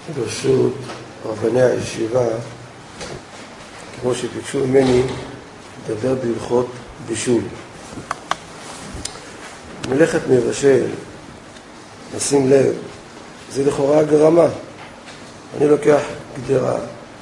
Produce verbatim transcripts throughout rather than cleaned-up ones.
ברשות רבני הישיבה, כמו שביקשו ממני, לדבר בהלכות בישול. מלאכת מבשל, נשים לב, זה לכאורה גרמה. אני לוקח גדרה,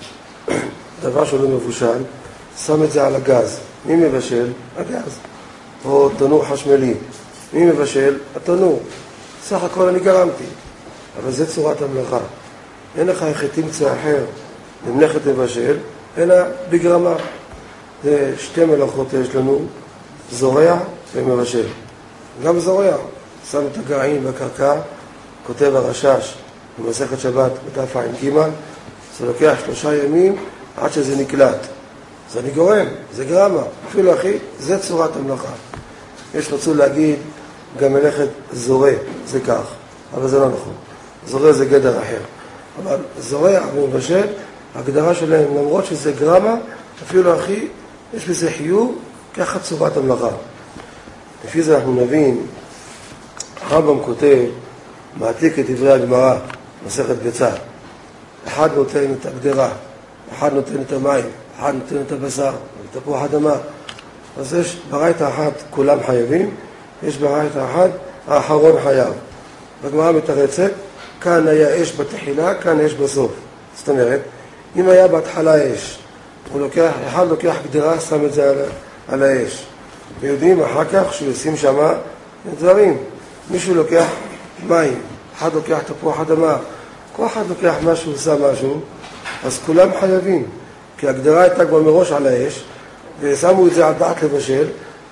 דבר שלא מבושל, שם את זה על הגז. מי מבשל? הגז. או תנור חשמלי. מי מבשל? התנור. סך הכל אני גרמתי. אבל זה צורת המלאכה. אין לך איך תמצא אחר למלאכת מבשל, אלא בגרמה. זה שתי מלאכות יש לנו, זורע ומבשל. גם זורע, שם את הגרעין בקרקע, כותב הרשש במסכת שבת בדף ע"ג, זה לוקח שלושה ימים עד שזה נקלט. אז אני גורם, זה גרמה. אפילו אחי, זה צורת המלאכה. יש רצו להגיד גם מלאכת זורע, זה כך, אבל זה לא נכון. זורע זה גדר אחר. אבל זורע ומבשל, ההגדרה שלהם, למרות שזה גרמה, אפילו אחי, יש בזה חיוב, ככה צורת המלאכה. לפי זה אנחנו נבין, הרמב"ם כותב, מעתיק את דברי הגמרא, מסכת ביצה. אחד נותן את הגדרה, אחד נותן את המים, אחד נותן את הבשר, את תפוח אדמה. אז יש ברייתא אחת כולם חייבים, יש ברייתא אחת האחרון חייב. בגמרא מתרצת, כאן היה אש בתחילה, כאן אש בסוף. זאת אומרת, אם היה בהתחלה אש, הוא לוקח, אחד לוקח גדרה, שם את זה על, על האש. ויודעים אחר כך שהוא ישים שמה דברים. מישהו לוקח מים, אחד לוקח תפוח אדמה, כל אחד לוקח משהו, עושה משהו, אז כולם חייבים. כי הגדרה הייתה כבר מראש על האש, ושמו את זה על דעת לבשל,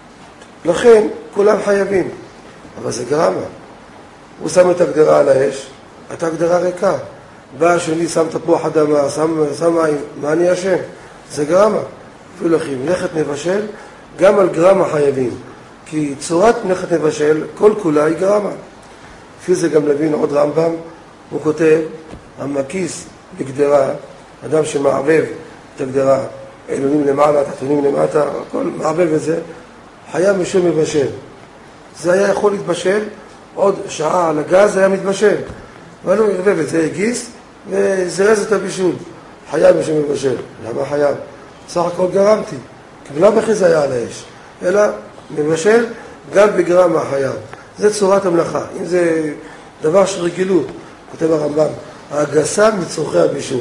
לכן כולם חייבים. אבל זה גרמה. הוא שם את הגדרה על האש, הייתה גדרה ריקה. בא השני, שם תפוח אדמה, שם, שם מים, מה אני אשם? זה גרמה. אפילו לכי, מלאכת מבשל, גם על גרמה חייבים. כי צורת מלאכת מבשל, כל כולה היא גרמה. לפי זה גם נבין עוד רמב"ם, הוא כותב, המקיס בגדרה, אדם שמערבב את הגדרה, עליונים למעלה, תחתונים למטה, הכל מערבב את זה, חייב משום מבשל. זה היה יכול להתבשל, עוד שעה על הגז היה מתבשל. אבל הוא ערבב את זה, הגיס, וזרז את הבישול. חייב משום מבשל. למה חייב? סך הכל גרמתי. כי לא בכי זה היה על האש. אלא מבשל גם בגרמה חייב. זה צורת המלאכה. אם זה דבר של רגילות, כותב הרמב"ם, הגסה מצורכי הבישול.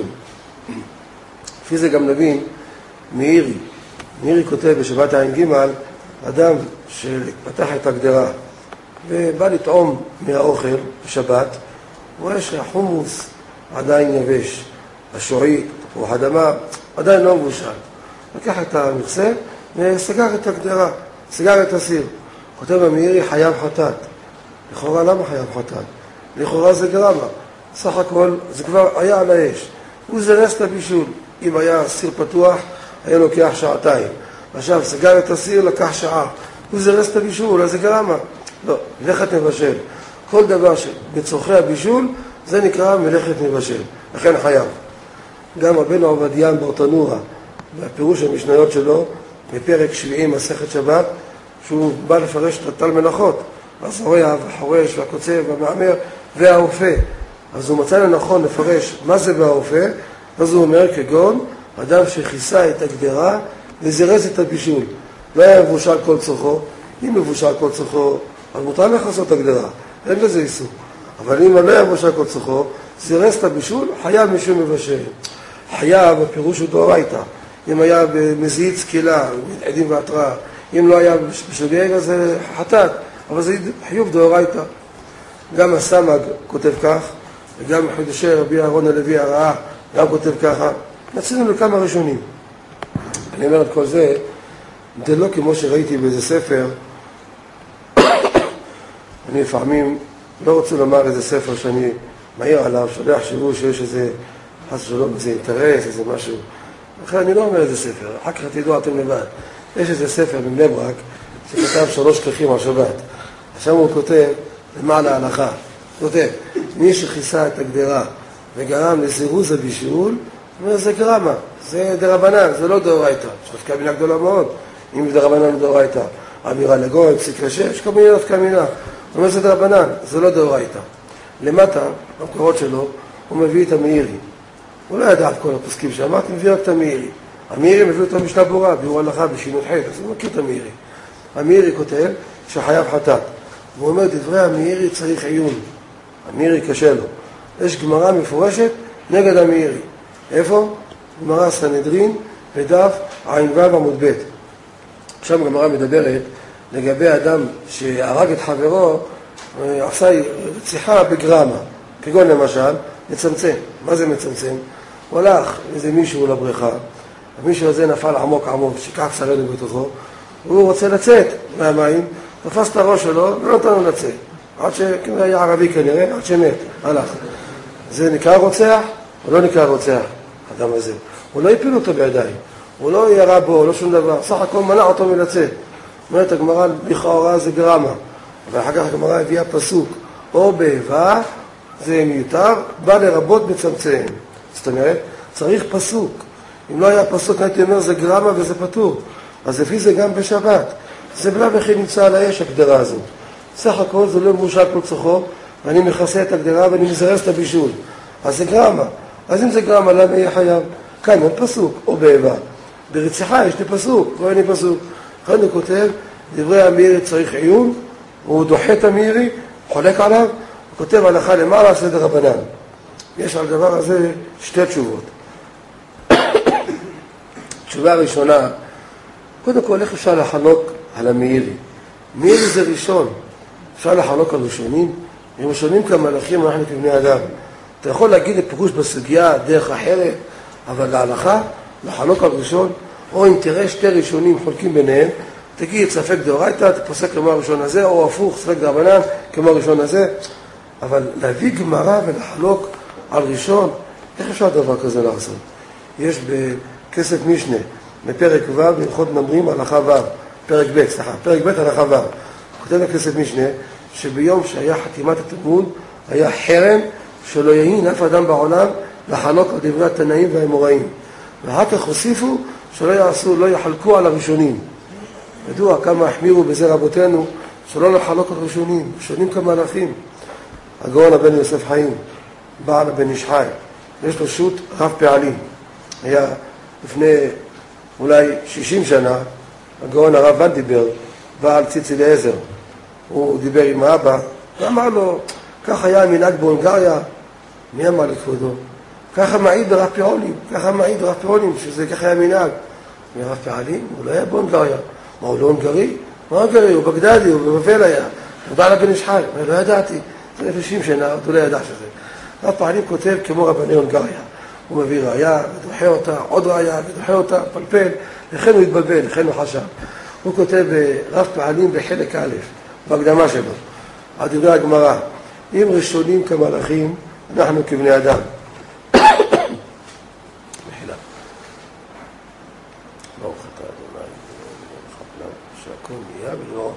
לפי זה גם נבין מאירי. מאירי כותב בשבת ע"ג, אדם שפתח את הגדרה ובא לטעום מהאוכל בשבת, הוא רואה שהחומוס עדיין יבש, השועית, תפוח אדמה, עדיין לא מבושל. לקח את המכסה וסגר את הגדרה, סגר את הסיר. כותב המאירי, חייב חטאת. לכאורה למה חייב חטאת? לכאורה זה גרמה. סך הכל זה כבר היה על האש. הוא זרס את הבישול. אם היה סיר פתוח, היה לוקח שעתיים. עכשיו, סגר את הסיר, לקח שעה. הוא זרס את הבישול, אז זה גרמה. לא, מלאכת מבשל. כל דבר שבצורכי הבישול, זה נקרא מלאכת מבשל. לכן חייב. גם רבנו עובדיין באורטנורה, בפירוש המשניות שלו, בפרק שביעי מסכת שבת, שהוא בא לפרש את הטל מלאכות, הזורע והחורש והקוצב והמאמר והאופה. אז הוא מצא לנכון לפרש מה זה והאופה, אז הוא אומר כגון, אדם שכיסה את הגדרה וזרז את הבישול. לא היה מבושל כל צורכו. אם מבושל כל צורכו, אז מותר לכסות את הגדרה. אין לזה איסור. אבל אם לא היה מבושל כל צורכו, זרז את הבישול, חייב משום מבשל. חייב, הפירוש הוא דאורייתא. אם היה במזיד סקילה, עדים והתראה, אם לא היה בשוגג, אז זה חטאת. אבל זה חיוב דאורייתא. גם הסמ"ג כותב כך, וגם חידושי רבי אהרון הלוי הרעה, גם כותב ככה. נצינו לכמה ראשונים. אני אומר את כל זה, זה לא כמו שראיתי באיזה ספר, אני לפעמים לא רוצה לומר איזה ספר שאני מעיר עליו, שלא יחשבו שיש איזה, חס ושלום, איזה אינטרס, איזה משהו. לכן אני לא אומר איזה ספר, אחר כך תדעו אתם לבד. יש איזה ספר מבני ברק, שכתב שלוש כרכים על שבת. עכשיו הוא כותב, למען ההלכה, הוא כותב, מי שכיסה את הגדרה וגרם לזירוז הבישול, זה גרמה, זה דרבנן, זה לא דאורייתא. יש נפקא מינה גדולה מאוד, אם דרבנן לא דאורייתא. אמירה לגוי, פסיק לשש, כל מיני נפקא מינה. זאת אומרת, זה דרבנן, זה לא דאורייתא. למטה, במקורות שלו, הוא מביא את המאירי. הוא לא ידע את כל הפוסקים שאמרתי, מביא רק את המאירי. המאירי מביא אותו משנה ברורה, ביאור הלכה בשינות ח', אז הוא מכיר את המאירי. המאירי כותב שחייב חטאת. הוא אומר, דברי המאירי צריך עיון. המאירי קשה לו. יש גמרא מפורשת נגד המאירי. איפה? גמרא סנהדרין בדף עין ו' עמוד ב'. עכשיו גמרא מדברת לגבי אדם שהרג את חברו, עשה רציחה בגרמה. כגון למשל, מצמצם. מה זה מצמצם? הוא הלך איזה מישהו לבריכה, המישהו הזה נפל עמוק עמוק, שכח שרנו בתוכו, והוא רוצה לצאת מהמים, תפס את הראש שלו ולא נתן לו לצאת. עד שכנראה היה ערבי כנראה, עד שמת, הלך. זה נקרא רוצח או לא נקרא רוצח, האדם הזה. הוא לא הפיל אותו בידיים, הוא לא ירה בו, לא שום דבר, סך הכל מנע אותו מלצאת. אומרת הגמרא, לכאורה זה גרמה, אבל אחר כך הגמרא הביאה פסוק, או באיבה, זה מיותר, בא לרבות מצמצם. זאת אומרת, צריך פסוק. אם לא היה פסוק, הייתי אומר, זה גרמה וזה פטור. אז לפי זה גם בשבת. זה בלה וכי נמצא על האש, הגדרה הזו. סך הכל זה לא מבושל כל צוחו, ואני מכסה את הגדרה ואני מזרס את הבישול. אז זה גרמה. אז אם זה גרמה, למה יהיה חייב? כאן אין פסוק, או באיבה. ברציחה יש לי פסוק, לא אין לי פסוק. כאן הוא כותב, דברי המאירי צריך עיון, הוא דוחה את המאירי, חולק עליו, הוא כותב הלכה למעלה, סדר רבנן. יש על הדבר הזה שתי תשובות. תשובה ראשונה, קודם כל, איך אפשר לחלוק על המאירי? מאירי זה ראשון. אפשר לחלוק על ראשונים? הם ראשונים כמלאכים, אנחנו כבני אדם. אתה יכול להגיד לפירוש בסוגיה, דרך אחרת, אבל להלכה, לחלוק על ראשון, או אם תראה שתי ראשונים חולקים ביניהם, תגיד ספק דאורייתא, תפוסק כמו הראשון הזה, או הפוך, ספק דרבנן, כמו הראשון הזה. אבל להביא גמרא ולחלוק על ראשון, איך אפשר דבר כזה לעשות? יש בכסף משנה, בפרק ו' בהלכות ממרים הלכה ו', פרק ב', סליחה, פרק ב' הלכה ו'. כותב בכסף משנה שביום שהיה חתימת התלמוד היה חרם שלא יהין אף אדם בעולם לחלוק על דברי התנאים והאמוראים. ואחר כך הוסיפו שלא יעשו, לא יחלקו על הראשונים. ידוע כמה החמירו בזה רבותינו שלא לחלוק על ראשונים, ראשונים כמלאכים. הגאון הבן יוסף חיים, בעל הבן איש חי, יש לו שו"ת רב פעלים. היה לפני אולי שישים שנה, הגאון הרב ונדיברג, בעל ציץ אליעזר, הוא דיבר עם האבא, ואמר לו, כך היה המנהג בהונגריה, מי אמר לכבודו? ככה מעיד ברב פעולים, ככה מעיד ברב פעולים, שזה ככה היה מנהג. מרב פעלים, הוא לא היה בהונגריה. מה, הוא לא הונגרי? מה הונגרי? הוא בגדדי, הוא בבבל היה. הוא בעל הבן איש חי, לא ידעתי. זה שישים שנה, הוא לא ידע שזה. רב פעלים כותב כמו רבני הונגריה. הוא מביא ראיה, ודוחה אותה, עוד ראיה, ודוחה אותה, פלפל, לכן הוא התבלבל, לכן הוא חשב. הוא כותב רב פעלים בחלק א', בהקדמה שלו, על דברי הגמרא, אם ראשונים כמלאכים, אנחנו כבני אדם. מחילה. ברוך אתה אדוני, שהכל נהיה ולא.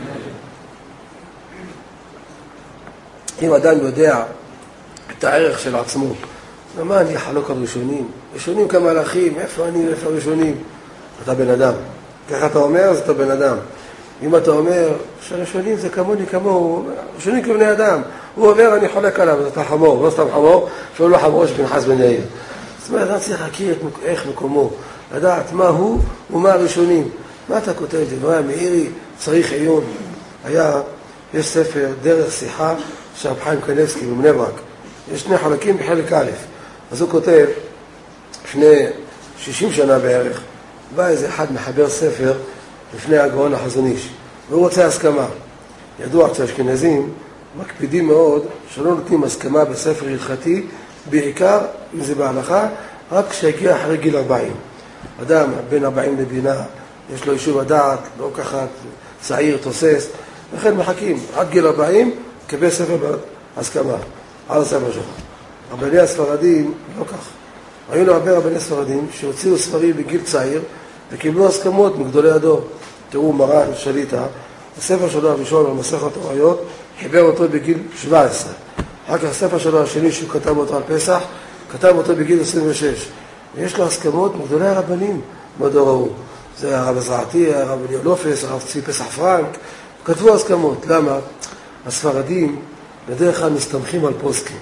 אם אדם יודע את הערך של עצמו, למה אני אחלוק על ראשונים? ראשונים כמלאכים, איפה אני, איפה ראשונים? אתה בן אדם. ככה אתה אומר, זה אתה בן אדם. אם אתה אומר שהראשונים זה כמוני כמוהו, ראשונים כבני אדם, הוא אומר אני חולק עליו, אתה חמור, לא סתם חמור, שאול לו חמורו של פנחס בן יאיר. זאת אומרת, אתה צריך להכיר איך מקומו, לדעת מה הוא ומה הראשונים. מה אתה כותב? דברי המאירי, צריך עיון. היה, יש ספר דרך שיחה של רב חיים קניבסקי בבני ברק. יש שני חלקים בחלק א'. אז הוא כותב, לפני שישים שנה בערך, בא איזה אחד מחבר ספר לפני הגאון החזון איש, והוא רוצה הסכמה. ידוע שהאשכנזים מקפידים מאוד שלא נותנים הסכמה בספר הלכתי, בעיקר אם זה בהלכה, רק כשהגיע אחרי גיל ארבעים. אדם בין ארבעים לבינה, יש לו יישוב הדעת, לא ככה צעיר, תוסס, לכן מחכים עד גיל ארבעים, קבל ספר בהסכמה, על הספר שלך. רבני הספרדים לא כך. היו לו הרבה רבני ספרדים שהוציאו ספרים בגיל צעיר וקיבלו הסכמות מגדולי הדור. תראו מרן שליטה, הספר שלו הראשון על מסכת הוריות, חיבר אותו בגיל שבע עשרה. אחר כך הספר שלו השני שהוא כתב אותו על פסח, כתב אותו בגיל עשרים ושש. ויש לו הסכמות מגדולי הרבנים בדור ההוא. זה הרב הזרעתי, הרב אליולופס, הרב צבי פסח פרנק, כתבו הסכמות. למה? הספרדים בדרך כלל מסתמכים על פוסקים.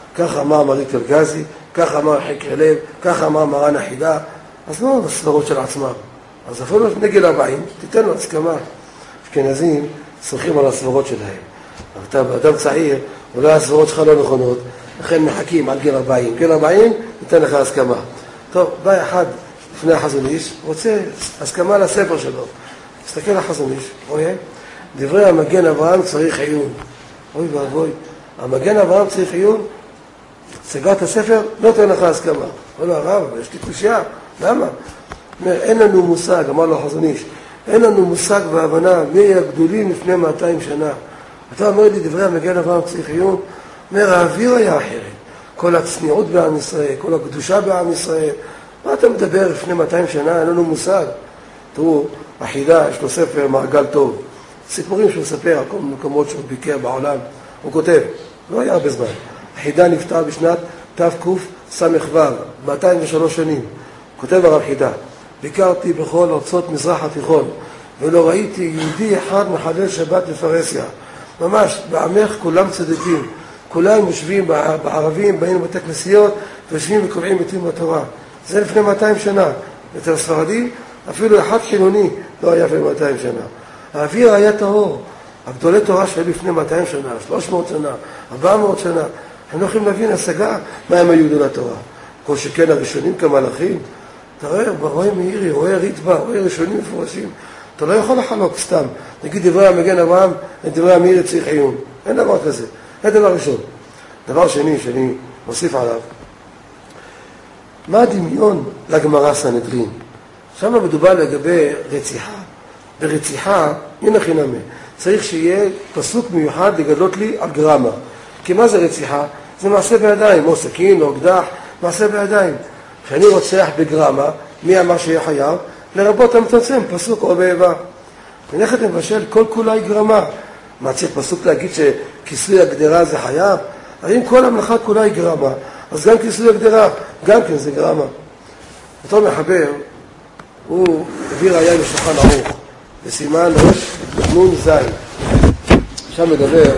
ככה אמר מרית אלגזי, ככה אמר חקר לב, ככה אמר מרן החידה, אז לא הסברות של עצמם. אז אפילו נגד ארבעים, תיתן לו הסכמה. אשכנזים סומכים על הסברות שלהם. אתה באדם צעיר, אולי הסברות שלך לא נכונות, לכן מחכים על גיל ארבעים. גיל ארבעים, ניתן לך הסכמה. טוב, בא אחד לפני החזון איש, רוצה הסכמה לספר שלו. תסתכל על החזון איש, רואה? דברי המגן אברהם צריך עיון. אוי ואבוי, המגן אברהם צריך עיון, סגרת הספר, לא תן לך הסכמה. אומר לו, הרב, יש לי קושיה, למה? אומר, אין לנו מושג, אמר לו החזון איש, אין לנו מושג והבנה מי הגדולים לפני מאתיים שנה. אתה אומר לי, דברי המגן אברהם צריך עיון? אומר, האוויר היה אחרת. כל הצניעות בעם ישראל, כל הקדושה בעם ישראל. מה אתה מדבר לפני מאתיים שנה? אין לנו מושג. תראו, החידה, יש לו ספר מעגל טוב. סיפורים שהוא מספר על כל מקומות שהוא ביקר בעולם. הוא כותב, לא היה הרבה זמן. החידה נפטר בשנת תקס"ו, מאתיים ושלוש שנים. כותב הרב חידה, ביקרתי בכל ארצות מזרח התיכון, ולא ראיתי יהודי אחד מחלל שבת בפרהסיה. ממש, בעמך כולם צדיקים. כולם יושבים בערבים, באים לבתי כנסיות, ויושבים וקובעים מתים בתורה. זה לפני מאתיים שנה. אצל הספרדים, אפילו אחד חילוני לא היה לפני מאתיים שנה. האוויר היה טהור. הגדולי תורה שהיו לפני מאתיים שנה, שלוש מאות שנה, ארבע מאות שנה, הם לא יכולים להבין השגה מה הם היו גדולי התורה. כל שכן הראשונים כמלאכים, אתה רואה, רואה מאירי, רואה ריטב"א, רואה ראשונים מפורשים. אתה לא יכול לחלוק סתם. נגיד דברי המגן אברהם, את דברי המאירי צריך עיון. אין דבר כזה. זה דבר ראשון. דבר שני שאני מוסיף עליו, מה הדמיון לגמרא סנהדרין? שם מדובר לגבי רציחה. ברציחה, הנה חינמי, צריך שיהיה פסוק מיוחד לגלות לי על גרמה. כי מה זה רציחה? זה מעשה בידיים, או סכין, או אקדח, מעשה בידיים. כשאני רוצח בגרמה, מי אמר שיהיה חייב? לרבות המצמצם, פסוק או באיבה. מלאכת מבשל כל כולה היא גרמה. מה צריך פסוק להגיד שכיסוי הגדרה זה חייב? הרי אם כל המלאכה כולה היא גרמה, אז גם כיסוי הגדרה, גם כן זה גרמה. אותו מחבר, הוא הביא ראיה לשולחן ערוך, בסימן ראש נון זין. שם מדבר,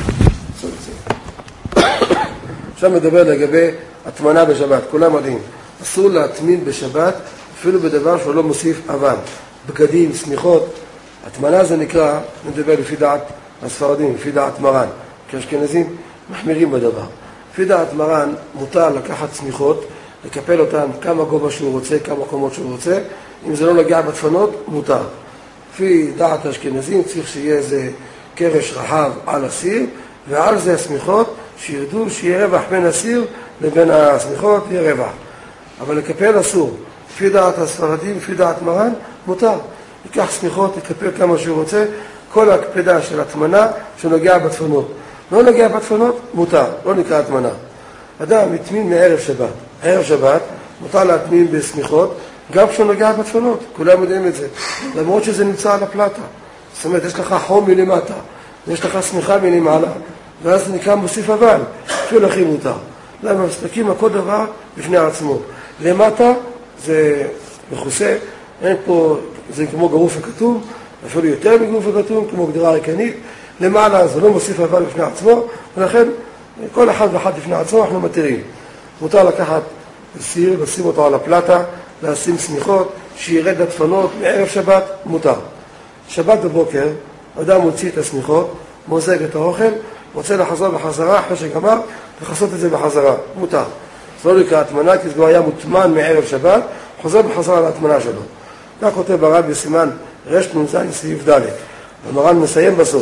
שם מדבר לגבי הטמנה בשבת, כולם יודעים. אסור להטמין בשבת, אפילו בדבר שהוא לא מוסיף אבן. בגדים, סמיכות, הטמנה זה נקרא, נדבר לפי דעת הספרדים, לפי דעת מרן, כי אשכנזים מחמירים בדבר. לפי דעת מרן מותר לקחת סמיכות, לקפל אותן כמה גובה שהוא רוצה, כמה קומות שהוא רוצה, אם זה לא נגיע בדפנות, מותר. לפי דעת האשכנזים צריך שיהיה איזה קרש רחב על הסיר, ועל זה הסמיכות שירדו שיהיה רווח בין הסיר לבין הסמיכות, יהיה רווח. אבל לקפל אסור. לפי דעת הספרדים, לפי דעת מרן, מותר. ייקח סמיכות, יקפל כמה שהוא רוצה, כל הקפדה של התמנה שנוגע בדפנות. לא נוגע בדפנות, מותר, לא נקרא התמנה. אדם יטמין מערב שבת. ערב שבת מותר להטמין בסמיכות, גם כשנוגע בדפנות, כולם יודעים את זה. למרות שזה נמצא על הפלטה. זאת אומרת, יש לך חום מלמטה, יש לך סמיכה מלמעלה, ואז זה נקרא מוסיף אבן, אפילו הכי מותר. למה מסתכלים על כל דבר בפני עצמו. למטה זה מכוסה, אין פה, זה כמו גרוף הכתוב, אפילו יותר מגרוף הכתוב, כמו גדרה ריקנית. למעלה זה לא מוסיף אבן בפני עצמו, ולכן כל אחד ואחד בפני עצמו אנחנו מתירים. מותר לקחת סיר, לשים אותו על הפלטה, לשים סמיכות, שירד לדפנות מערב שבת, מותר. שבת בבוקר, אדם מוציא את הסמיכות, מוזג את האוכל, רוצה לחזור בחזרה, אחרי שגמר, לחסות את זה בחזרה, מותר. זה לא נקרא התמנה, כי זה היה מוטמן מערב שבת, חוזר בחזרה להתמנה שלו. כך כותב הרב בסימן רש נ"ז סעיף ד', המרן מסיים בסוף.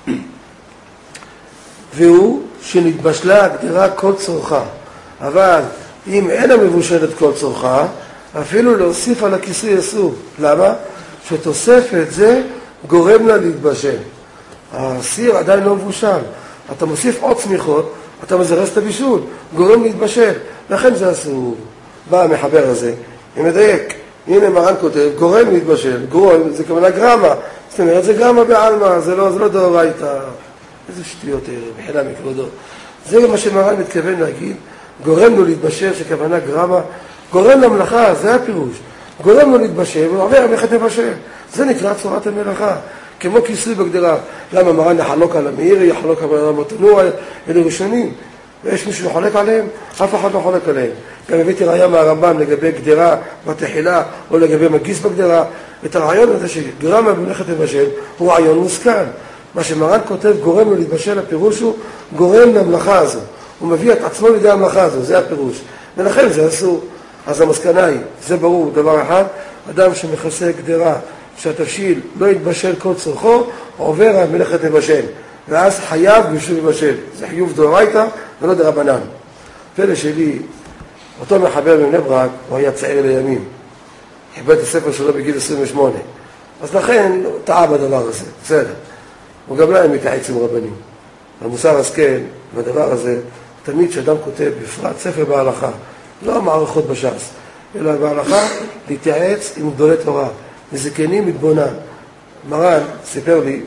והוא שנתבשלה הגדרה כל צורכה, אבל אם אין המבושלת כל צורכה, אפילו להוסיף על הכיסוי אסור. למה? שתוספת זה גורם לה להתבשל. הסיר עדיין לא מבושל. אתה מוסיף עוד סמיכות, אתה מזרז את הבישול, גורם להתבשל. לכן זה אסור. בא המחבר הזה, אני מדייק. הנה מרן כותב, גורם להתבשל. גורם, זה כמובן גרמה. זאת אומרת, זה גרמה בעלמא, זה לא, זה לא דאורייתא. איזה שטויות האלה, בחילה מכבודו. זה מה שמרן מתכוון להגיד. גורם לו להתבשל, שכוונה גרמה. גורם למלאכה, זה הפירוש. גורם לו להתבשל, הוא עובר המלאכת מבשל. זה נקרא צורת המלאכה. כמו כיסוי בגדרה. למה מרן יחלוק על המאירי, יחלוק על המתנוע, אלה ראשונים. ויש מישהו שחולק עליהם? אף אחד לא חולק עליהם. גם הבאתי ראיה מהרמב"ם לגבי גדרה בתחילה, או לגבי מגיס בגדרה. את הרעיון הזה שגרמה במלאכת לבשל הוא רעיון מוסכם. מה שמרן כותב גורם לו להתבשל, הפירוש הוא גורם למלאכה הזו. הוא מביא את עצמו לידי המלאכה הזו, זה הפירוש. ולכן זה אסור. אז המסקנה היא, זה ברור, דבר אחד, אדם שמכסה גדרה, שהתבשיל לא יתבשל כל צורכו, עובר על מלאכת לבשל. ואז חייב בשביל לבשל. זה חיוב דאורייתא ולא דרבנן. פלא שלי, אותו מחבר מבני ברק, הוא היה צעיר לימים. חיבר את הספר שלו בגיל עשרים ושמונה. אז לכן הוא טעה בדבר הזה, בסדר. הוא גם לא היה מתייעץ עם רבנים. המוסר השכל, בדבר הזה, תמיד שאדם כותב בפרט ספר בהלכה, לא המערכות בש"ס, אלא בהלכה להתייעץ עם גדולי תורה, מזקנים מתבונן. מרן סיפר לי,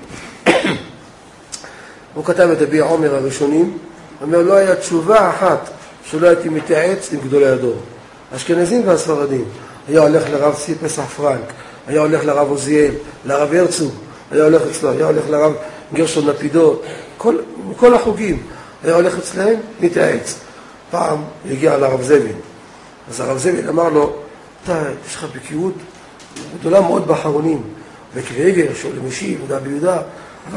הוא כתב את הביע עומר הראשונים, אומר, לא היה תשובה אחת שלא הייתי מתייעץ עם גדולי הדור. אשכנזים והספרדים. היה הולך לרב סי פסח פרנק, היה הולך לרב עוזיאל, לרב הרצוג, היה הולך אצלו, היה הולך לרב גרשון לפידות, כל, כל החוגים, היה הולך אצלהם, מתייעץ. פעם הגיע לרב זבין. אז הרב זבין אמר לו, אתה, יש לך בקיאות גדולה מאוד באחרונים, בקוויגר, שואל למשיב, יהודה ביהודה, אבל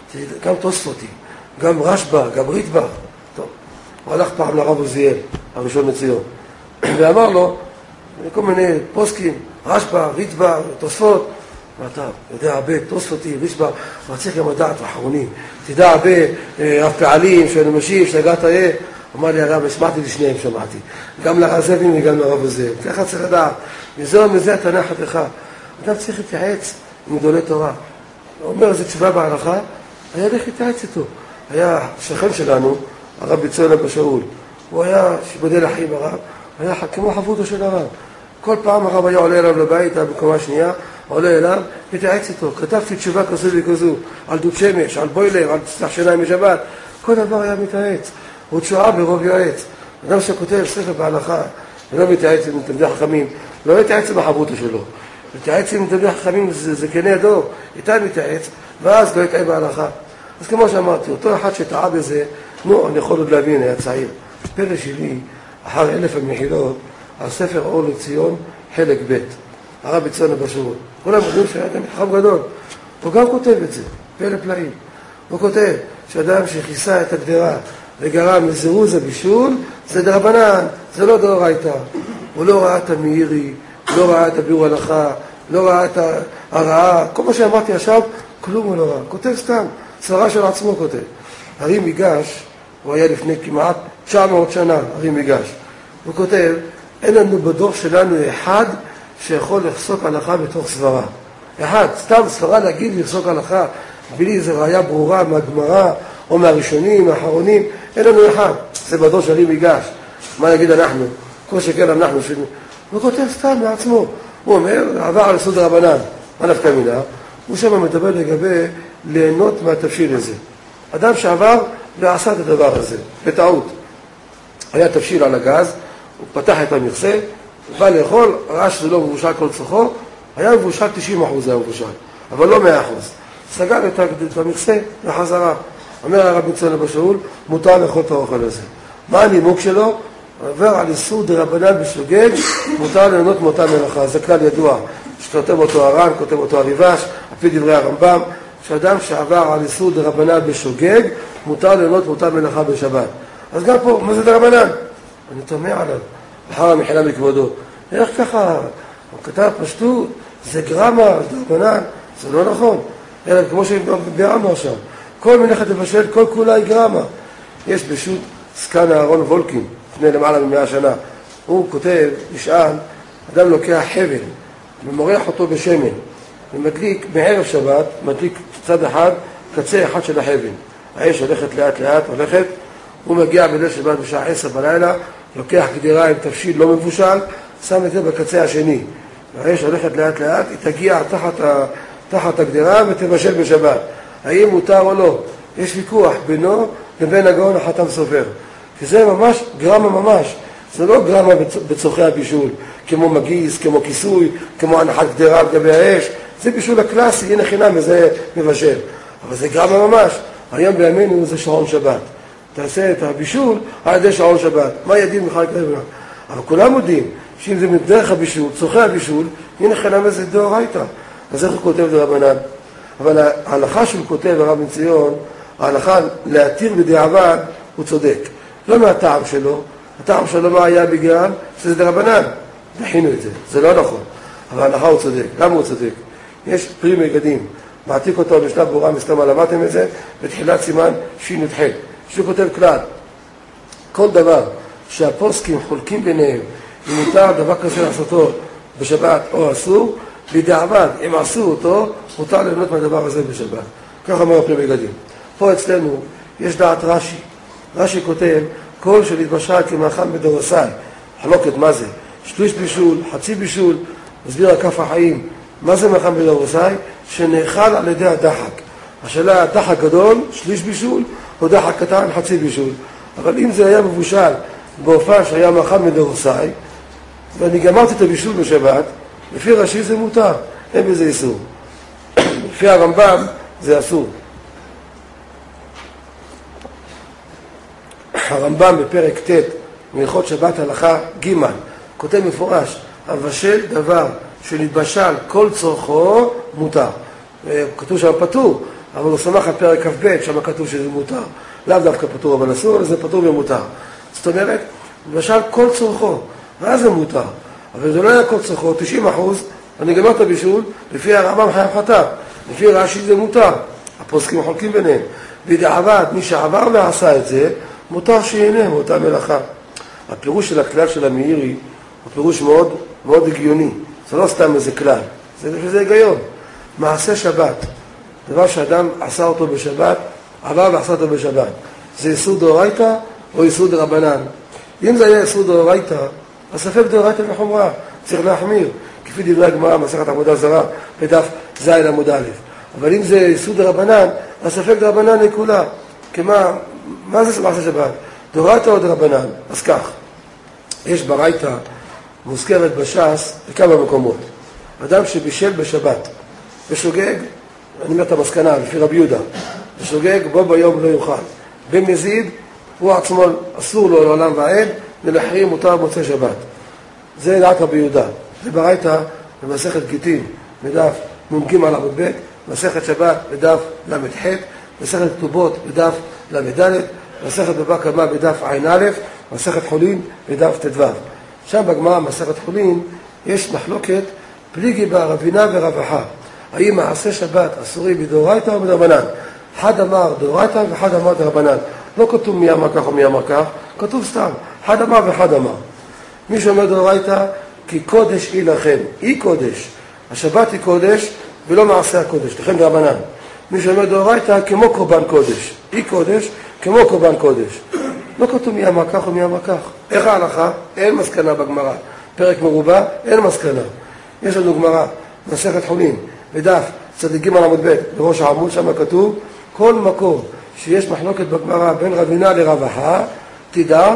גם תוספותי, גם רשב"א, גם ריטב"א. טוב, הוא הלך פעם לרב עוזיאל, הראשון לציון, ואמר לו, כל מיני פוסקים, רשב"א, ריטב"א, תוספות, ואתה יודע הרבה, תוספותי, ריטב"א, אבל צריך גם לדעת האחרונים, תדע הרבה, אף פעלים, שואל למשיב, שהגעת יהיה, אמר לי הרב, שמעתי לשניהם, שמעתי, גם לרב זבין וגם לרב עוזיאל, ככה צריך לדעת, מזה ומזה התנחת לך, אדם צריך להתייעץ עם גדולי תורה. הוא אומר, זו תשובה בהלכה, היה דרך להתייעץ איתו. היה שכן שלנו, הרב ביצוענה בשאול, הוא היה שיבדל אחים הרב, היה כמו חברותו של הרב. כל פעם הרב היה עולה אליו לבית, במקומה שנייה, עולה אליו, מתייעץ איתו. כתבתי תשובה כזו וכזו, על דוד שמש, על בוילר, על צלח שיניים בשבת, כל דבר היה מתייעץ. הוא תשועה ברוב יועץ. אדם שכותב ספר בהלכה, ולא מתייעץ עם תלמידי חכמים, לא מתייעץ עם החברותו שלו. מתייעץ עם תלמידי חכמים, זה, זה כני הדור, איתן מתייעץ, ואז לא יתאם בהלכה. אז כמו שאמרתי, אותו אחד שטעה בזה, נו, אני יכול עוד להבין, היה צעיר. פלא שלי, אחר אלף המחילות, על ספר אור לציון, חלק ב', הרב ביצוענה בשאול. כולם יודעים שהיה גם חכם גדול. הוא גם כותב את זה, פלא פלאים. הוא כותב שאדם שכיסה את הגדרה וגרם לזירוז הבישול, זה דרבנן, זה לא דאורייתא. הוא לא ראה את המאירי, לא ראה את הביאור הלכה, לא ראה את הרעה, כל מה שאמרתי עכשיו, כלום הוא לא ראה. כותב סתם, צרה של עצמו כותב. הרי מיגש, הוא היה לפני כמעט תשע מאות שנה, הרי מיגש. הוא כותב, אין לנו בדור שלנו אחד שיכול לחסוק הלכה בתוך סברה. אחד, סתם סברה להגיד לחסוק הלכה, בלי איזו ראיה ברורה מהגמרא או מהראשונים, מהאחרונים, אין לנו אחד. זה בדור של הרי מיגש. מה נגיד אנחנו? כל שכן אנחנו שלנו. הוא כותב סתם מעצמו. הוא אומר, עבר על יסוד רבנן. מה נפקא מינה? הוא שם מדבר לגבי ליהנות מהתבשיל הזה. אדם שעבר ועשה את הדבר הזה, בטעות. היה תבשיל על הגז, הוא פתח את המכסה, הוא בא לאכול, ראה שזה לא מבושל כל צורכו, היה מבושל תשעים אחוז היה מבושל, אבל לא מאה אחוז. סגר את המכסה לחזרה. אומר הרב ביצוענה בשאול, מותר לאכול את האוכל הזה. מה הנימוק שלו? עובר על איסור דרבנן בשוגג, מותר ליהנות מאותה מלאכה. זה כלל ידוע, שכותב אותו הר"ן, כותב אותו הריב"ש, על פי דברי הרמב"ם, שאדם שעבר על איסור דרבנן בשוגג, מותר ליהנות מאותה מלאכה בשבת. אז גם פה, מה זה דרבנן? אני תומע עליו, אחר המחילה מכבודו. איך ככה? הוא כתב פשטות, זה גרמה, דרבנן, זה לא נכון. אלא כמו שביארנו עכשיו, כל מלאכת לבשל, כל כולה היא גרמה. יש בשו"ת סקן אהרון וולקין, לפני למעלה ממאה שנה, הוא כותב, נשאל, אדם לוקח חבל ומורח אותו בשמן ומדליק בערב שבת, מדליק צד אחד, קצה אחד של החבל. האש הולכת לאט לאט, הולכת, הוא מגיע בליל שבת בשעה עשר בלילה, לוקח גדרה עם תבשיל לא מבושל, שם את זה בקצה השני. האש הולכת לאט לאט, היא תגיע תחת, ה, תחת הגדרה ותבשל בשבת. האם מותר או לא? יש ויכוח בינו לבין הגאון החתם סופר. כי זה ממש גרמה ממש. זה לא גרמה בצורכי הבישול, כמו מגיס, כמו כיסוי, כמו הנחת גדרה לגבי האש. זה בישול הקלאסי, הנה חינם וזה מבשל. אבל זה גרמה ממש. היום בימינו זה שעון שבת. תעשה את הבישול על ידי שעון שבת. מה ידעים בכלל כאלה? אבל כולם יודעים שאם זה מדרך הבישול, צורכי הבישול, הנה חינם איזה דאורייתא. אז איך הוא כותב דרבנן? אבל ההלכה שהוא כותב, הרב בן ציון, ההלכה להתיר בדיעבד, הוא צודק. לא מהטעם שלו, הטעם שלו מה היה בגלל שזה דרבנן. דחינו את זה, זה לא נכון. אבל ההלכה הוא צודק. למה הוא צודק? יש פרי מגדים. מעתיק אותו בשלב ברורה, מסתמה למדתם את זה, בתחילת סימן שי"ח. שהוא כותב כלל, כל דבר שהפוסקים חולקים ביניהם, אם מותר דבר כזה לעשותו בשבת או אסור, בדיעבד, אם עשו אותו, מותר לבנות מהדבר הזה בשבת. ככה אומר הפרי מגדים. פה אצלנו יש דעת רש"י. רש"י כותב, כל שנתבשל כמאכל בדורסאי, חלוקת מה זה? שליש בישול, חצי בישול, מסביר על כף החיים, מה זה מאכל בדורסאי? שנאכל על ידי הדחק. השאלה, הדחק גדול, שליש בישול, או דחק קטן, חצי בישול. אבל אם זה היה מבושל בהופעה שהיה מאכל בדורסאי, ואני גמרתי את הבישול בשבת, לפי רש"י זה מותר, אין בזה איסור. לפי הרמב"ם זה אסור. הרמב"ם בפרק ט' מהלכות שבת הלכה ג' כותב מפורש, הבשל דבר שנתבשל כל צורכו מותר. כתוב שם פטור, אבל הוא שמח על פרק כ"ב, שם כתוב שזה מותר. לאו דווקא פטור, אבל אסור, אבל זה פטור ומותר. זאת אומרת, נתבשל כל צורכו, ואז זה מותר. אבל זה לא היה כל צורכו, תשעים אחוז, אני גמר את הבישול, לפי הרמב"ם חייב חטא. לפי רש"י זה מותר. הפוסקים חולקים ביניהם. בדיעבד, מי שעבר ועשה את זה, מותר שיהנה מאותה מלאכה. הפירוש של הכלל של המאירי הוא פירוש מאוד, מאוד הגיוני. זה לא סתם איזה כלל, זה, זה היגיון. מעשה שבת, דבר שאדם עשה אותו בשבת, עבר ועשה אותו בשבת. זה איסור דאורייתא או איסור דרבנן? אם זה היה איסור דאורייתא, אז ספק דאורייתא וחומרה, צריך להחמיר. כפי דברי הגמרא, מסכת עבודה זרה, בדף ז עמוד א'. אבל אם זה איסור דרבנן, אז ספק דרבנן לכולה. כמה, מה זה מעשה שבת? דאורייתא או דרבנן? אז כך, יש ברייתא מוזכרת בש"ס בכמה מקומות. אדם שבישל בשבת ושוגג, אני אומר את המסקנה, לפי רבי יהודה, ושוגג בו ביום לא יוכל. במזיד, הוא עצמו אסור לו לעולם ועד, ולאחרים מותר מוצא שבת. זה דעת רבי יהודה. זה ברייתא במסכת גיטין, בדף מ"ג עמוד ב', מסכת שבת בדף ל"ח, מסכת כתובות בדף ל"ד, מסכת בבא קמא בדף ע"א, מסכת חולין בדף ט"ו. שם בגמרא מסכת חולין יש מחלוקת פליגי בה רבינה ורבחה. האם מעשה שבת אסורים בדאורייתא או בדרבנן? אחד אמר דאורייתא ואחד אמר דרבנן. לא כתוב מי אמר כך או מי אמר כך, כתוב סתם, אחד אמר ואחד אמר. מי שאומר דאורייתא, כי קודש היא לכם, היא קודש. השבת היא קודש ולא מעשה הקודש, לכן דרבנן. מי שאומר דאורייתא, כמו קורבן קודש. היא קודש, כמו קורבן קודש. לא כתוב מי אמר כך או מי אמר כך. איך ההלכה? אין מסקנה בגמרא. פרק מרובע, אין מסקנה. יש לנו גמרא, מסכת חולין, בדף צדיק ג' עמוד ב', בראש העמוד, שם כתוב, כל מקום שיש מחלוקת בגמרא בין רבינה לרבחה, תדע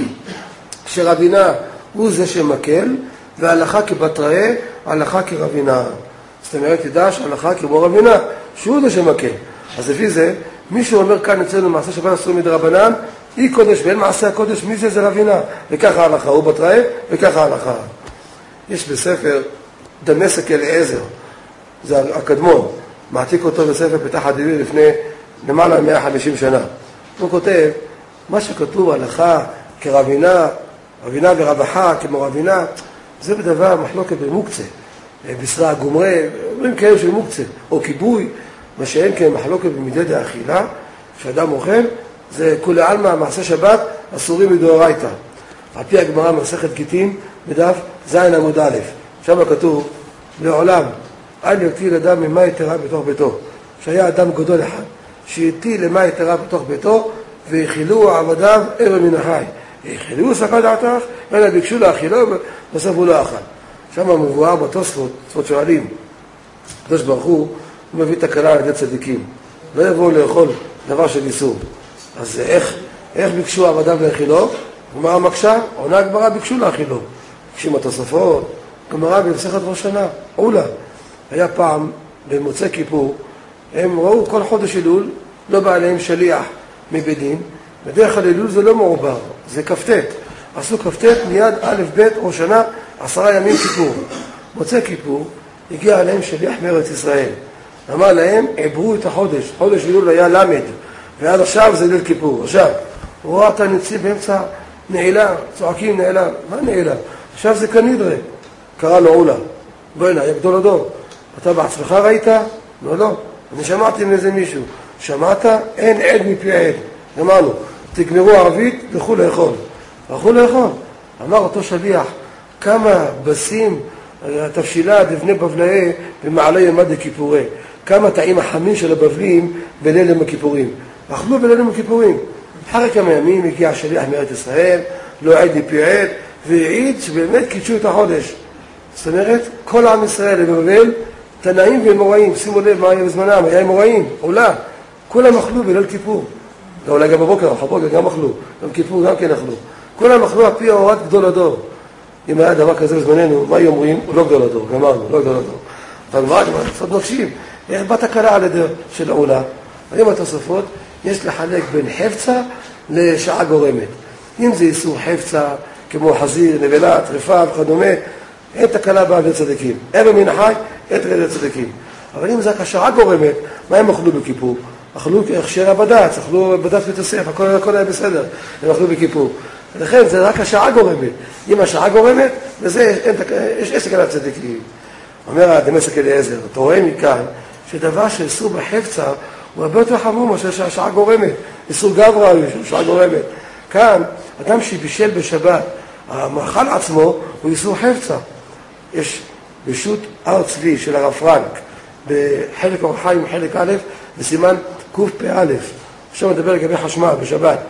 שרבינה הוא זה שמקל, והלכה כבתראה, הלכה כרבינה. זאת אומרת, תדע שהלכה כמו רבינה, שהוא זה שמקל. אז לפי זה, מישהו אומר כאן אצלנו מעשה שבת אסור מדרבנן, היא קודש ואין מעשה הקודש, מי זה זה רבינה. וככה ההלכה, הוא בתראה, וככה ההלכה. יש בספר דמשק אליעזר, זה הקדמון, מעתיק אותו בספר פתח הדביר לפני למעלה מ-מאה וחמישים שנה. הוא כותב, מה שכתוב הלכה כרבינה, רבינה ורבחה כמו רבינה, זה בדבר מחלוקת במוקצה. בשרה גומרי, אומרים כאלה של מוקצה, או כיבוי, מה שאין כן מחלוקת במידת האכילה, שאדם אוכל, זה כולי עלמא מעשה שבת אסורים מדאורייתא. על פי הגמרא מסכת גיטין בדף ז עמוד א', שם כתוב, לעולם אל יטיל אדם ממה יתרה בתוך ביתו. שהיה אדם גדול אחד, שיטיל למה יתרה בתוך ביתו, והאכילו עבדיו עבר מן החי. האכילו סקה דעתך, ואלה ביקשו להאכילו, ובסוף הוא לא אכל. שם מבואר בתוספות, תוספות שואלים, הקדוש ברוך הוא, הוא מביא תקלה על ידי צדיקים. לא יבואו לאכול דבר של איסור. אז איך, איך ביקשו עבדיו להאכילו? גמרא מקשה, עונה הגמרא ביקשו להאכילו. ביקשים התוספות, גמרא במסכת ראש שנה, עולה. היה פעם, במוצאי כיפור, הם ראו כל חודש אלול, לא בא עליהם שליח מבית דין, בדרך כלל אלול זה לא מעובר, זה כ"ט. עשו כ"ט מיד א' ב' ראש שנה, עשרה ימים כיפור. מוצא כיפור, הגיע אליהם שליח מארץ ישראל. אמר להם, עברו את החודש, חודש אלול היה למד, ועד עכשיו זה ליל כיפור. עכשיו, הוא רואה אותם נמצאים באמצע נעילה, צועקים נעילה, מה נעילה? עכשיו זה כנדרה, קרא לו עולה. בוא הנה, היה גדול הדור. אתה בעצמך ראית? לא, לא. אני שמעתי מאיזה מישהו. שמעת? אין עד מפי עד. אמרנו, תגמרו ערבית, לכו לאכול. לכו לאכול. אמר אותו שליח, כמה בסים, התבשילה דבני בבלאי במעלה ימד לכיפורי. כמה תאים החמים של הבבלים בליל יום הכיפורים. אכלו בליל יום הכיפורים. אחרי כמה ימים הגיע שליח מארץ ישראל, לא עד מפי עד, והעיד שבאמת קידשו את החודש. זאת אומרת, כל עם ישראל בבבל, תנאים ואמוראים, שימו לב מה היה בזמנם, היה אמוראים, עולה, כולם אכלו בליל כיפור. אולי גם בבוקר, אחר בוקר גם אכלו, גם כיפור גם כן אכלו. כולם אכלו על פי הוראת גדול הדור. אם היה דבר כזה בזמננו, מה אומרים? הוא לא גדול הדור, גמרנו, לא גדול הדור. אבל מה, קצת נוקשים, איך באת קלה על ידי של העולה? היום התוספות, יש לחלק בין חפצה לשעה גורמת. אם זה איסור חפצה, כמו חזיר, נבלה, טרפה וכדומה, אין תקלה בעבד צדיקים. אבן מן החי, אין תקלה צדיקים. אבל אם זה השעה גורמת, מה הם אכלו בכיפור? אכלו הכשר הבד"ץ, אכלו בד"ץ בית הספר, הכל, הכל היה בסדר, הם אכלו בכיפור. לכן זה רק השעה גורמת. אם השעה גורמת, וזה אין, יש עסק על הצדיקים. אומר דמשק אליעזר, אתה רואה מכאן שדבר שאיסור בחפצה הוא הרבה יותר חמור מאשר שהשעה גורמת. איסור גברא הוא שעה גורמת. כאן, אדם שבישל בשבת, המאכל עצמו הוא איסור חפצה. יש בשו"ת הר צבי של הרב פרנק, בחלק אור חיים, חלק א', בסימן קפ"א. עכשיו מדבר לגבי חשמל בשבת.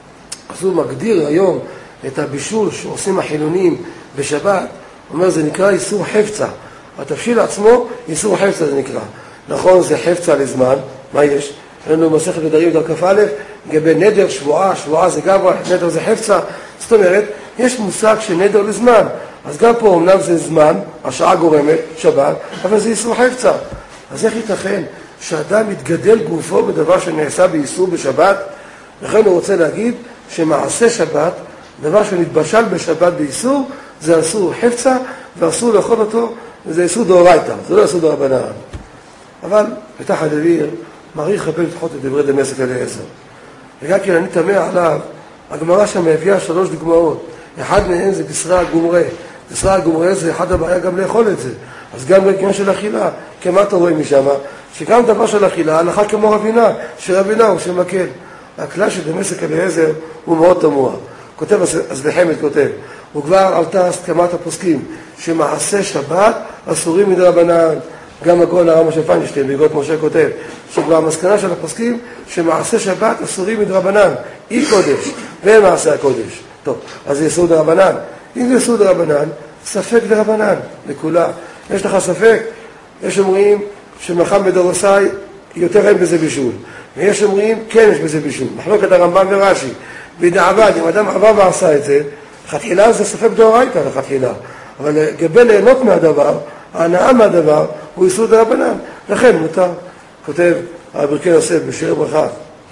אז הוא מגדיר היום את הבישול שעושים החילונים בשבת, אומר זה נקרא איסור חפצה. התבשיל עצמו איסור חפצה זה נקרא. נכון, זה חפצה לזמן, מה יש? אין לנו מסכת נדרים דף כ"א, לגבי נדר, שבועה, שבועה זה גברא, נדר זה חפצה. זאת אומרת, יש מושג של נדר לזמן. אז גם פה אמנם זה זמן, השעה גורמת, שבת, אבל זה איסור חפצה. אז איך ייתכן שאדם מתגדל גופו בדבר שנעשה באיסור בשבת? לכן הוא רוצה להגיד שמעשה שבת, דבר שנתבשל בשבת באיסור, זה אסור חפצה ואסור לאכול אותו, וזה איסור דאורייתא, זה לא איסור דרבנן. אבל בתח הדביר, מעריך רבי לפחות את דברי דמשק אליעזר. וגם כי אני תמה עליו, הגמרא שם הביאה שלוש דוגמאות. אחד מהן זה בשרה הגומרה. בשרה הגומרה זה אחד הבעיה גם לאכול את זה. אז גם בעניין של אכילה, כמה אתה רואה משם? שגם דבר של אכילה, הלכה כמו רבינה, שרבינה הוא שמקל. הכלל של דמשק אליעזר הוא מאוד תמוה. כותב, אז בחמד כותב, הוא כבר עלתה הסכמת הפוסקים, שמעשה שבת אסורים מדרבנן. גם הגאון הרב משה פיינשטיין, באגרות משה כותב, שכבר המסקנה של הפוסקים, שמעשה שבת אסורים מדרבנן, אי קודש, ואין מעשה הקודש. טוב, אז זה יסוד דרבנן. אם זה יסוד דרבנן, ספק דרבנן, לכולה. יש לך ספק? יש אומרים שמלאכה בדורסאי יותר אין בזה בישול. ויש אומרים, כן יש בזה בישול. מחלוקת הרמב"ם ורש"י. בדיעבד, אם אדם עבר ועשה את זה, לכתחילה זה ספק דאורייתא לכתחילה. אבל לגבי ליהנות מהדבר, ההנאה מהדבר, הוא איסור דרבנן. לכן מותר. כותב הברכי יוסף בשיר ברכה,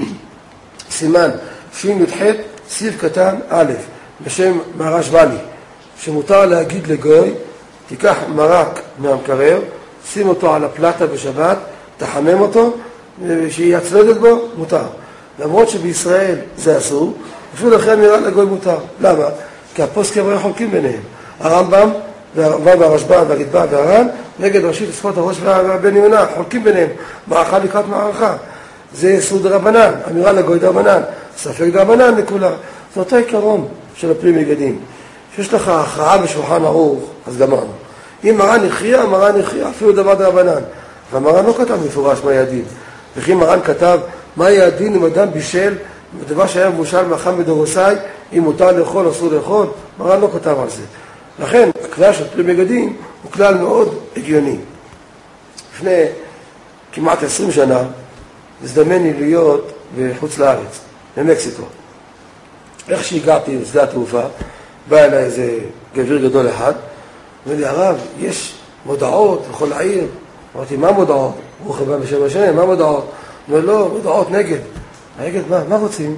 סימן שי"ח סיב קטן א', בשם מהר"ש ואלי, שמותר להגיד לגוי, תיקח מרק מהמקרר, שים אותו על הפלטה בשבת, תחמם אותו, שהיא יצלדת בו, מותר. למרות שבישראל זה אסור, אפילו לכן נראה לגוי מותר. למה? כי הפוסקים היו חולקים ביניהם. הרמב"ם והרמב"ם והרשב"ם והרדב"א והר"ן נגד ראשית שפת הראש והבן יונה, חולקים ביניהם, מערכה לקראת מערכה. זה איסור דרבנן, אמירה לגוי דרבנן, ספק דרבנן לכולה. זה אותו עיקרון של הפרי מגדים. שיש לך הכרעה בשולחן ערוך, אז גמרנו. אם מרן הכריע, מרן הכריע, אפילו דבר דרבנן. אבל מרן לא כתב מפורש מה ידין. וכי מרן כתב מה ידין אם אדם בישל, דבר שהיה מבושל מאכל בדורסאי, אם מותר לאכול, אסור לאכול, מרן לא כתב על זה. לכן, הכלל של פרי מגדים הוא כלל מאוד הגיוני. לפני כמעט עשרים שנה, הזדמן לי להיות בחוץ לארץ, במקסיקו. איך שהגעתי לשדה התעופה, בא אליי איזה גביר גדול אחד, אומר לי, הרב, יש מודעות בכל העיר. אמרתי, מה מודעות? ברוך הבא בשם השם, מה מודעות? אומר, לא, מודעות נגד. נגד מה? מה רוצים?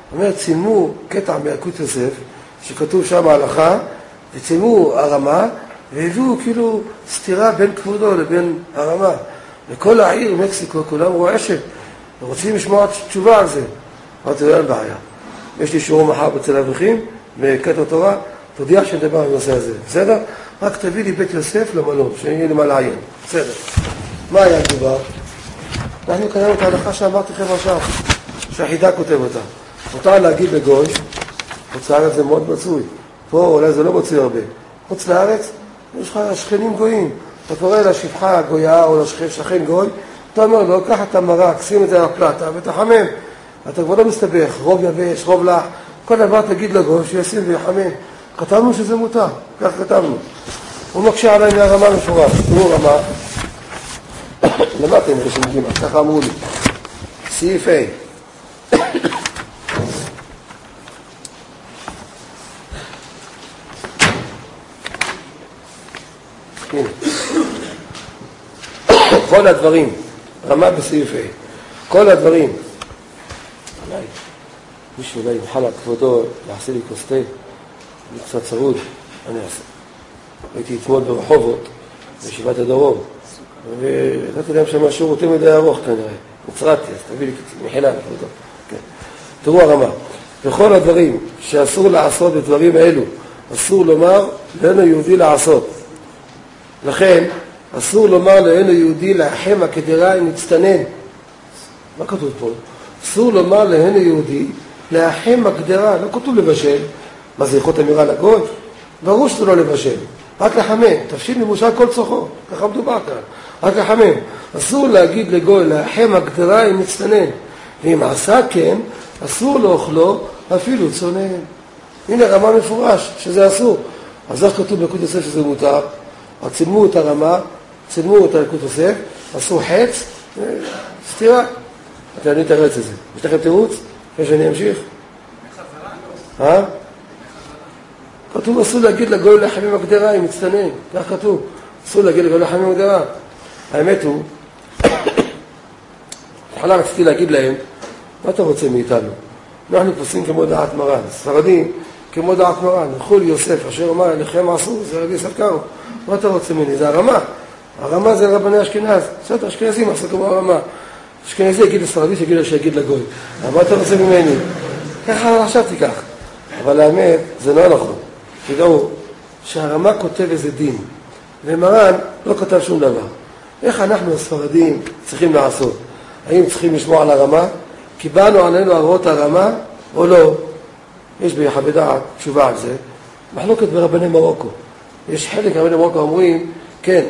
אומר, צילמו קטע מילקוט יוסף, שכתוב שם ההלכה, וצילמו הרמה, והביאו כאילו סתירה בין כבודו לבין הרמה. וכל העיר מקסיקו, כולם רועשת, ורוצים לשמוע תשובה על זה. אמרתי, לא אין בעיה. יש לי שיעור מחר בצל אברכים, בקטע תורה, תודיע שנדבר על הנושא הזה. בסדר? רק תביא לי בית יוסף למלון, שיהיה לי מה לעיין. בסדר. מה היה מדובר? אנחנו קראנו את ההלכה שאמרתי לכם עכשיו, שהחידה כותב אותה. מותר להגיד לגוי, חוץ לארץ זה מאוד מצוי. פה אולי זה לא מצוי הרבה. חוץ לארץ, יש לך שכנים גויים. אתה קורא לשפחה גויה או לשכן גוי, אתה אומר לו, קח את המרק, שים את זה על הפלטה ותחמם. אתה כבר לא מסתבך, רוב יבש, רוב לח. כל דבר תגיד לגוי שישים ויחמם. כתבנו שזה מותר, כך כתבנו. הוא מקשה עליי מהרמה מפורש. הוא רמה. למדתם רשם גימה, ככה אמרו לי. סעיף A. כל הדברים, רמה בסעיף A. כל הדברים. אולי, מישהו אולי ימחל על כבודו, יעשה לי כוס תה, אני קצת צרוד, אני אעשה. הייתי אתמול ברחובות, בישיבת הדרום, ונתתי להם שם משהו יותר מדי ארוך כנראה. נצרתי, אז תביא לי מחילה לכבודו. כן. תראו הרמה. בכל הדברים שאסור לעשות בדברים האלו, אסור לומר לאין היהודי לעשות. לכן, אסור לומר לאין היהודי לאחם הקדרה אם יצטנן. מה כתוב פה? אסור לומר לאין היהודי לאחם הקדרה, לא כתוב לבשל. מה זה יכולת אמירה לגוי? ברור שזה לא לבשל. רק לחמם, תפשיל ממושל כל צורכו, ככה מדובר כאן, רק לחמם. אסור להגיד לגוי, לאחם הגדרה אם מצטנן, ואם עשה כן, אסור לאוכלו אפילו צונן. הנה רמה מפורש, שזה אסור. אז איך כתוב בילקוט יוסף שזה מותר? צילמו את הרמה, צילמו את הילקוט יוסף, עשו חץ, סתירה. אתה אני אתרץ את זה. יש לכם תירוץ? לפני שאני אמשיך? אה? כתוב אסור להגיד לגוי לחמים הגדרה אם מצטנן, כך כתוב, אסור להגיד לגוי לחמים הגדרה. האמת הוא, התחלה רציתי להגיד להם, מה אתה רוצה מאיתנו? אנחנו פוסקים כמו דעת מרן, ספרדים כמו דעת מרן, הלכו לי יוסף אשר אמר לכם עשו, זה רבי סלקרו, מה אתה רוצה ממני? זה הרמה, הרמה זה רבני אשכנז, בסדר, אשכנזים עשו כמו הרמה, אשכנזי יגיד לספרדי שיגיד לו שיגיד לגוי, מה אתה רוצה ממני? ככה חשבתי כך, אבל האמת זה לא נכון. תראו שהרמה כותב איזה דין, ומרן לא כותב שום דבר. איך אנחנו הספרדים צריכים לעשות? האם צריכים לשמוע על הרמה? קיבלנו עלינו הוראות הרמה או לא? יש ביחד דעת תשובה על זה. מחלוקת ברבני מרוקו. יש חלק רבני מרוקו אומרים, כן,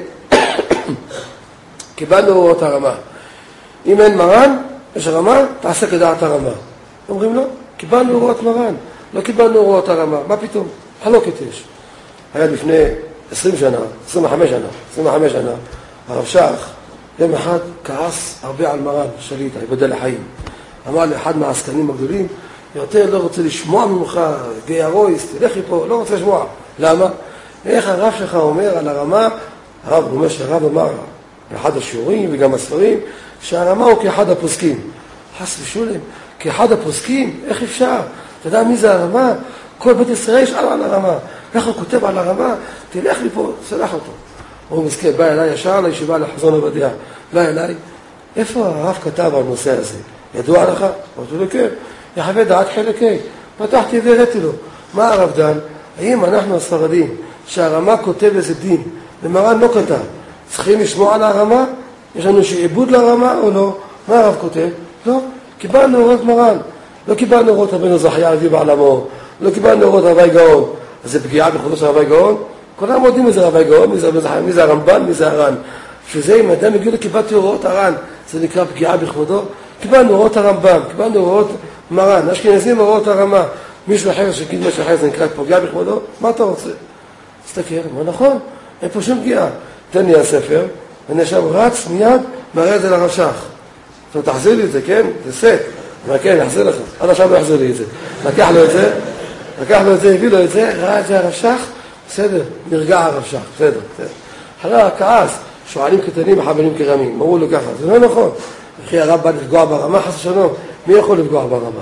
קיבלנו הוראות הרמה. אם אין מרן, יש הרמה, תעשה כדעת הרמה. אומרים לא, קיבלנו הוראות מרן, לא קיבלנו הוראות הרמה. מה פתאום? חלוקת יש. היה לפני עשרים שנה, עשרים וחמש שנה, עשרים וחמש שנה, הרב שך, יום אחד כעס הרבה על מרן, שליט, היבדל לחיים. אמר לאחד מהעסקנים הגדולים, יותר לא רוצה לשמוע ממך, גיירויסט, תלך לי פה, לא רוצה לשמוע. למה? איך הרב שלך אומר על הרמה, הרב אומר שהרב אמר באחד השיעורים וגם הספרים, שהרמה הוא כאחד הפוסקים. חס ושולם, כאחד הפוסקים, איך אפשר? אתה יודע מי זה הרמה? כל בית ישראל יש על הרמה. איך הוא כותב על הרמה? תלך לי פה, סלח אותו. הוא מסכן, בא אליי ישר לישיבה לחזון עובדיה. בא אליי, איפה הרב כתב על הנושא הזה? ידוע לך? אמרתי לו, כן. יחווה דעת חלק A. פתחתי והראיתי לו. מה הרב דן? האם אנחנו הספרדים שהרמה כותב איזה דין, ומרן לא כתב, צריכים לשמוע על הרמה? יש לנו שעבוד לרמה או לא? מה הרב כותב? לא. קיבלנו הוראות מרן. לא קיבלנו הוראות רבנו זכיה אבי בעלמו. לא קיבלנו הוראות רבי גאון. אז זה פגיעה בכבודו של רבי גאון? כולם יודעים מי זה רבי גאון, מי זה, מי זה הרמב"ן, מי זה הר"ן. שזה אם אדם יגיד לו, קיבלתי הוראות הר"ן, זה נקרא פגיעה בכבודו. קיבלנו הוראות הרמב"ן, קיבלנו הוראות מרן, אשכנזים הוראות הרמה. מישהו אחר שגיד משהו אחר, זה נקרא פגיעה בכבודו, מה אתה רוצה? תסתכל, מה נכון? אין פה שום פגיעה. תן לי הספר, ואני שם רץ מיד, מראה את זה לרב שך. זאת אומרת, תחזיר לי את זה, כן? זה סט. אבל כן, יחזיר לך. עד עכשיו לא יחזיר לי את זה. לקח לו את זה, לקח לו את זה, הביא לו את זה, ראה את זה הרב שך, בסדר, נרגע הרב שך, בסדר, בסדר. חלה, כעס, שואלים קטנים וחבלים כרמים, אמרו לו ככה, זה לא נכון. אחי הרב בא לפגוע ברמה, חס ושלום, מי יכול לפגוע ברמה?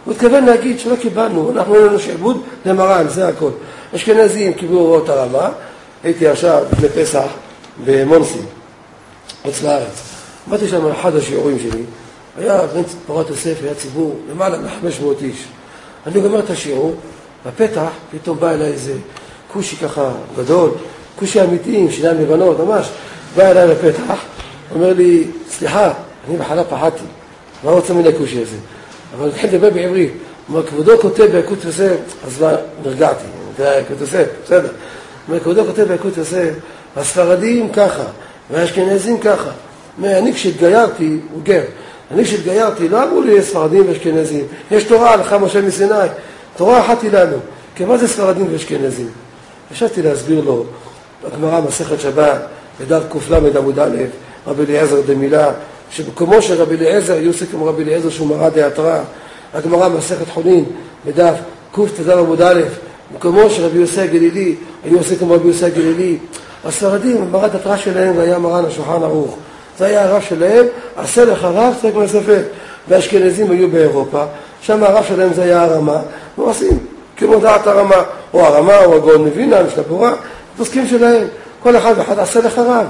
הוא התכוון להגיד שלא קיבלנו, אנחנו אין לנו שעבוד למרן, זה הכל. אשכנזים קיבלו הוראות הרמה, הייתי עכשיו לפני פסח במונסי, חוץ לארץ. באתי שם אחד השיעורים שלי, היה בן פורת יוסף, היה ציבור למעלה מ-חמש מאות איש. אני גומר את השיעור, בפתח פתאום בא אליי איזה קושי ככה גדול, קושי אמיתי עם שיניים לבנות, ממש. בא אליי לפתח, אומר לי, סליחה, אני בחלה פחדתי, מה רוצה מן הקושי הזה? אבל אני התחיל לדבר בעברית, אומר, כבודו כותב ביקוד יוסף, אז מה, נרגעתי, זה יקוד יוסף, בסדר. אומר, כבודו כותב ביקוד יוסף, הספרדים ככה, והאשכנזים ככה. אומר, אני כשהתגיירתי, הוא גר, אני כשהתגיירתי, לא אמרו לי ספרדים ואשכנזים, יש תורה, הלכה משה מסיני, תורה אחת היא לנו, כי מה זה ספרדים ואשכנזים? ישבתי להסביר לו, הגמרא מסכת שבת, בדף ק"ל עמוד א', רבי אליעזר דמילה, שבקומו של רבי אליעזר, יהיו עושה כמו רבי אליעזר שהוא מרא דעתרא, הגמרא מסכת חולין, בדף ק"ט עמוד א', בקומו של רבי יוסי הגלילי, היו עושה כמו רבי יוסי הגלילי. הספרדים, מרא דעתרא שלהם, והיה מרן השולחן ערוך. זה היה הרב שלהם, עשה לך רב, צריך מהספק. והאשכנזים היו באירופה, שם הרב שלהם זה היה הרמה, ועושים כמו דעת הרמה, או הרמה, או הגאון מווילנה, משנה ברורה, פוסקים שלהם. כל אחד ואחד עשה לך רב.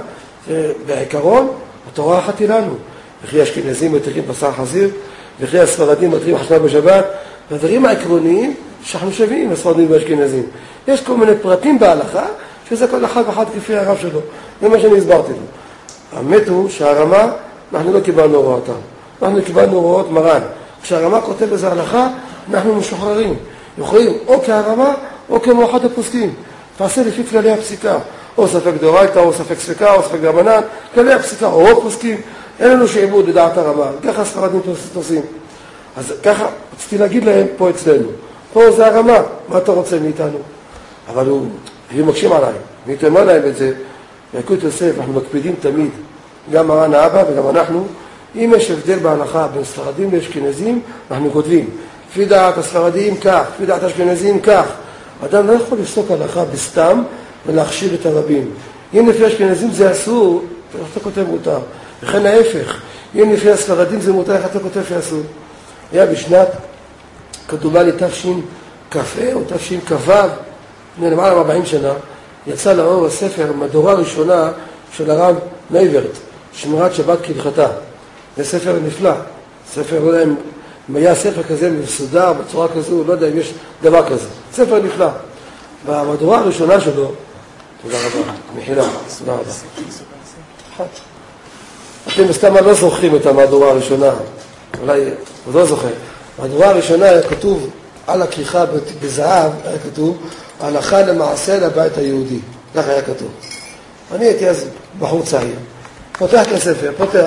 בעיקרון, התורה אחת היא לנו. וכי האשכנזים מתירים בשר חזיר, וכי הספרדים מתירים חשמל בשבת, והדברים העקרוניים שאנחנו שווים, הספרדים והאשכנזים. יש כל מיני פרטים בהלכה, שזה כל אחד ואחד כפי הרב שלו. זה מה שאני הסברתי לו. האמת הוא שהרמה, אנחנו לא קיבלנו הוראותם. אנחנו קיבלנו הוראות מרן. כשהרמה כותב בזה הלכה, אנחנו משוחררים. יכולים או כהרמה או כמו אחד הפוסקים. תעשה לפי כללי הפסיקה. או ספק דאורייתא, או ספק ספקה, או ספק רבנן, כללי הפסיקה, או רוב פוסקים. אין לנו שעבוד לדעת הרמה. ככה הספרדים עושים. אז ככה רציתי להגיד להם פה אצלנו. פה זה הרמה, מה אתה רוצה מאיתנו? אבל הוא, הם מקשים עליי. ואיתמה להם את זה. ביקוד יוסף, אנחנו מקפידים תמיד, גם מרן האבא וגם אנחנו, אם יש הבדל בהלכה בין ספרדים לאשכנזים, אנחנו כותבים, לפי דעת הספרדים כך, לפי דעת האשכנזים כך. אדם לא יכול לפסוק הלכה בסתם ולהכשיר את הרבים. אם לפי האשכנזים זה אסור, איך אתה כותב מותר? וכן ההפך, אם לפי הספרדים זה מותר, איך אתה כותב שאסור? היה בשנת, כתובה לי תשכ"ה או תשכ"ו, לפני למעלה מ-ארבעים שנה, יצא לאור הספר מדורה ראשונה של הרב נייברט, שמירת שבת כהלכתה. זה ספר נפלא. ספר, לא יודע אם היה ספר כזה מסודר בצורה כזו, לא יודע אם יש דבר כזה. ספר נפלא. במדורה הראשונה שלו, תודה רבה, מחילה, תודה רבה. אתם מסתם לא זוכרים את המדורה הראשונה, אולי עוד לא זוכר. במדורה הראשונה היה כתוב על הכריכה בזהב, היה כתוב, הלכה למעשה לבית היהודי. כך היה כתוב. אני הייתי אז בחור צעיר. פותח את הספר, פותח.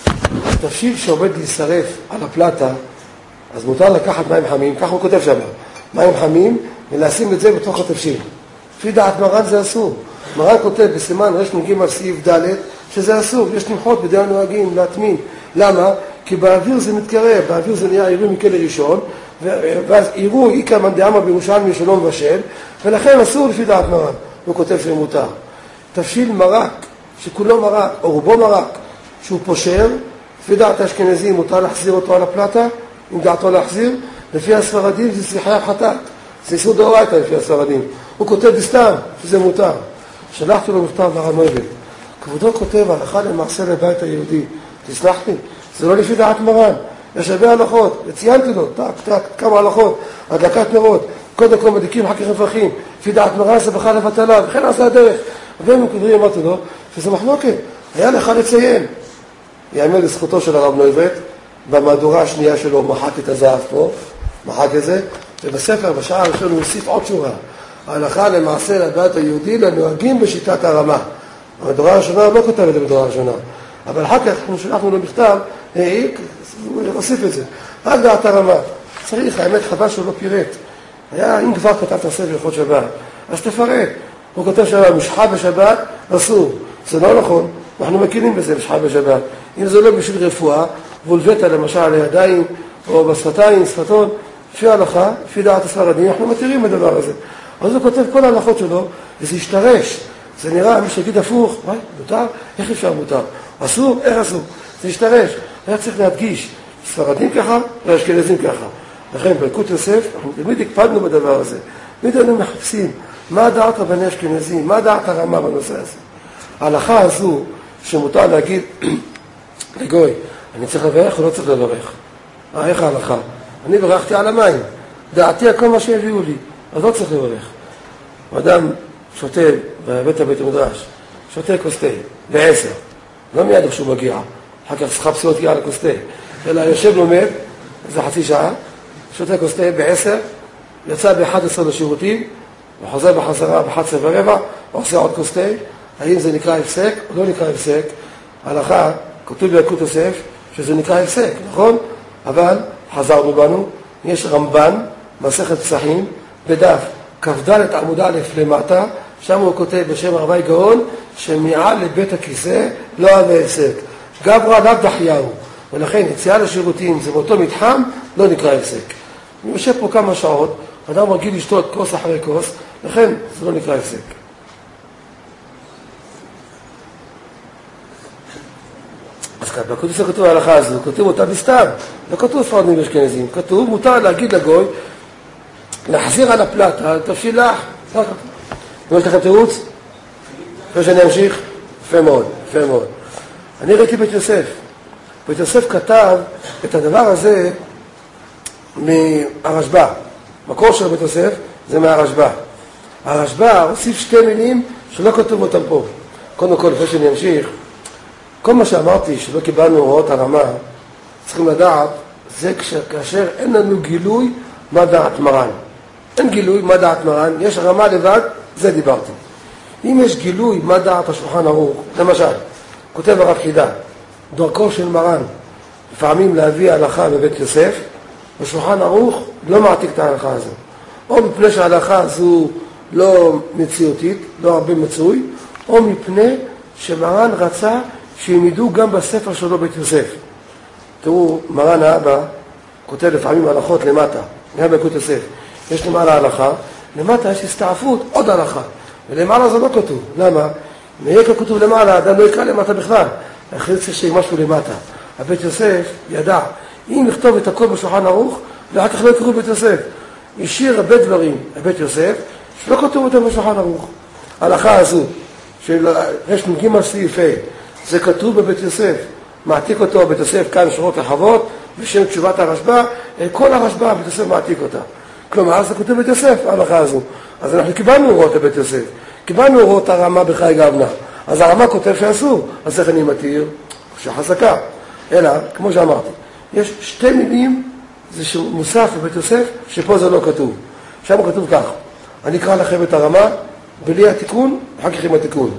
תבשיל שעובד להישרף על הפלטה, אז מותר לקחת מים חמים, כך הוא כותב שם. מים חמים, ולשים את זה בתוך התבשיל. לפי דעת מרן זה אסור. מרן כותב בסימן רש"ג סעיף ד' שזה אסור. יש למחות בידי הנוהגים להטמין. למה? כי באוויר זה מתקרב, באוויר זה נהיה עירוי מכלא ראשון, ואז עירוי איקרא מאן דאמר בירושלמי שלא מבשל, ולכן אסור לפי דעת מרן. הוא כותב שמותר. תבשיל מרק, שכולו מרק, או רובו מרק, שהוא פושר, לפי דעת האשכנזים מותר להחזיר אותו על הפלטה, אם דעתו להחזיר, לפי הספרדים זה חייב חטאת, זה איסור דאורייתא לפי הספרדים. הוא כותב בסתם, שזה מותר. שלחתי לו מכתב לרב נויבל. כבודו כותב הלכה למעשה לבית היהודי. תסלח לי, זה לא לפי דעת מרן. יש הרבה הלכות, וציינתי לו, טק, טק, כמה הלכות, הדלקת נרות, קודם כל מדליקים אחר כך נפחים, לפי דעת מרן זה בכלל לבטלה, וכן עשה הדרך. והם כותבים, אמרתי לו, שזה מחלוקת, היה לך לציין. יאמר לזכותו של הרב נויבט, במהדורה השנייה שלו מחק את הזהב פה, מחק את זה, ובספר בשעה הראשון הוא הוסיף עוד שורה, ההלכה למעשה לבית היהודי לנוהגים בשיטת הרמה. המהדורה הראשונה לא כותב את זה במהדורה הראשונה, אבל אחר כך אנחנו שלחנו לו מכתב, העיק, הוא הוסיף את זה, רק דעת הרמה. צריך, האמת חבל שהוא לא פירט. היה, אם כבר כתבת ספר הלכות שבת, אז תפרט. הוא כותב שבת, משחה בשבת, אסור. זה לא נכון, אנחנו מכירים בזה, משחה בשבת. אם זה לא בשביל רפואה, וולבטה למשל על הידיים, או בשפתיים, שפתון, לפי ההלכה, לפי דעת הספרדים, אנחנו מתירים בדבר הזה. אז הוא כותב כל ההלכות שלו, וזה ישתרש. זה נראה, מי שיגיד הפוך, וואי, מותר? איך אפשר מותר? אסור? איך אסור? זה ישתרש. היה צריך להדגיש, ספרדים ככה, ואשכנזים ככה. לכן בילקוט יוסף, אנחנו תמיד הקפדנו בדבר הזה. תמיד היינו מחפשים, מה דעת רבני אשכנזים, מה דעת הרמה בנושא הזה. ההלכה הזו, שמותר להגיד לגוי, אני צריך לברך או לא צריך לברך? אה, איך ההלכה? אני ברכתי על המים, דעתי על כל מה שהביאו לי, אז לא צריך לברך. אדם שותה בבית הבית המדרש, שותה כוס תה, בעשר, לא מיד איך שהוא מגיע, אחר כך צריכה פסיעות יהיה על הכוס תה, אלא יושב לומד, זה חצי שעה, שותה כוס תה בעשר, יצא ב-אחת עשרה לשירותים, וחוזר בחזרה ב-אחת עשרה ורבע, ועושה עוד כוס תה, האם זה נקרא הפסק או לא נקרא הפסק? ההלכה, כתוב בילקוט יוסף, שזה נקרא הפסק, נכון? אבל חזרנו בנו, יש רמב"ן, מסכת פסחים, בדף כ"ד עמוד א' למטה, שם הוא כותב בשם רבי גאון, שמעל לבית הכיסא לא היה הפסק. גברא לאו דחייהו, ולכן יציאה לשירותים זה באותו מתחם, לא נקרא הפסק. אני יושב פה כמה שעות, אדם רגיל לשתות כוס אחרי כוס, לכן זה לא נקרא הפסק. אז כאן, בכתוב שכתוב ההלכה הזו, כתוב אותה בסתם, לא כתוב ספרדים ואשכנזים, כתוב מותר להגיד לגוי, להחזיר על הפלטה, תבשיל לך, ככה. יש לכם תירוץ? לפני שאני אמשיך? יפה מאוד, יפה מאוד. אני ראיתי בית יוסף. בית יוסף כתב את הדבר הזה מהרשב"א. מקור של בית יוסף זה מהרשב"א. הרשב"א הוסיף שתי מילים שלא כתוב אותם פה. קודם כל, לפני שאני אמשיך, כל מה שאמרתי שלא קיבלנו הוראות הרמה, צריכים לדעת, זה כאשר אין לנו גילוי מה דעת מרן. אין גילוי מה דעת מרן, יש הרמה לבד, זה דיברתי. אם יש גילוי מה דעת השולחן ערוך, למשל, כותב הרב חידה, דרכו של מרן, לפעמים להביא הלכה בבית יוסף, השולחן ערוך לא מעתיק את ההלכה הזו. או מפני שההלכה הזו לא מציאותית, לא הרבה מצוי, או מפני שמרן רצה שהם ידעו גם בספר שלו בית יוסף. תראו, מרן האבא כותב לפעמים הלכות למטה, נהיה בילקוט יוסף. יש למעלה הלכה, למטה יש הסתעפות, עוד הלכה. ולמעלה זה לא כתוב. למה? מהיקר כתוב למעלה, אדם לא יקרא למטה בכלל. החליט שיש משהו למטה. הבית יוסף ידע, אם לכתוב את הכל בשולחן ערוך, ואחר כך לא יקראו בית יוסף. השאיר הרבה דברים לבית יוסף, שלא כתוב אותם בשולחן ערוך. ההלכה הזו, של יש מגימה סעיפה, זה כתוב בבית יוסף. מעתיק אותו בית יוסף כאן שורות רחבות, בשם תשובת הרשב"א, כל הרשב"א בית יוסף מעתיק אותה. כלומר, זה כותב בית יוסף, ההלכה הזו. אז אנחנו קיבלנו הוראות לבית יוסף. קיבלנו הוראות הרמה בחי גבנה. אז הרמה כותב שאסור. אז איך אני מתיר? שחזקה. אלא, כמו שאמרתי, יש שתי מילים, זה מוסף בבית יוסף, שפה זה לא כתוב. שם כתוב כך, אני אקרא לכם את הרמה, בלי התיקון, אחר כך עם התיקון.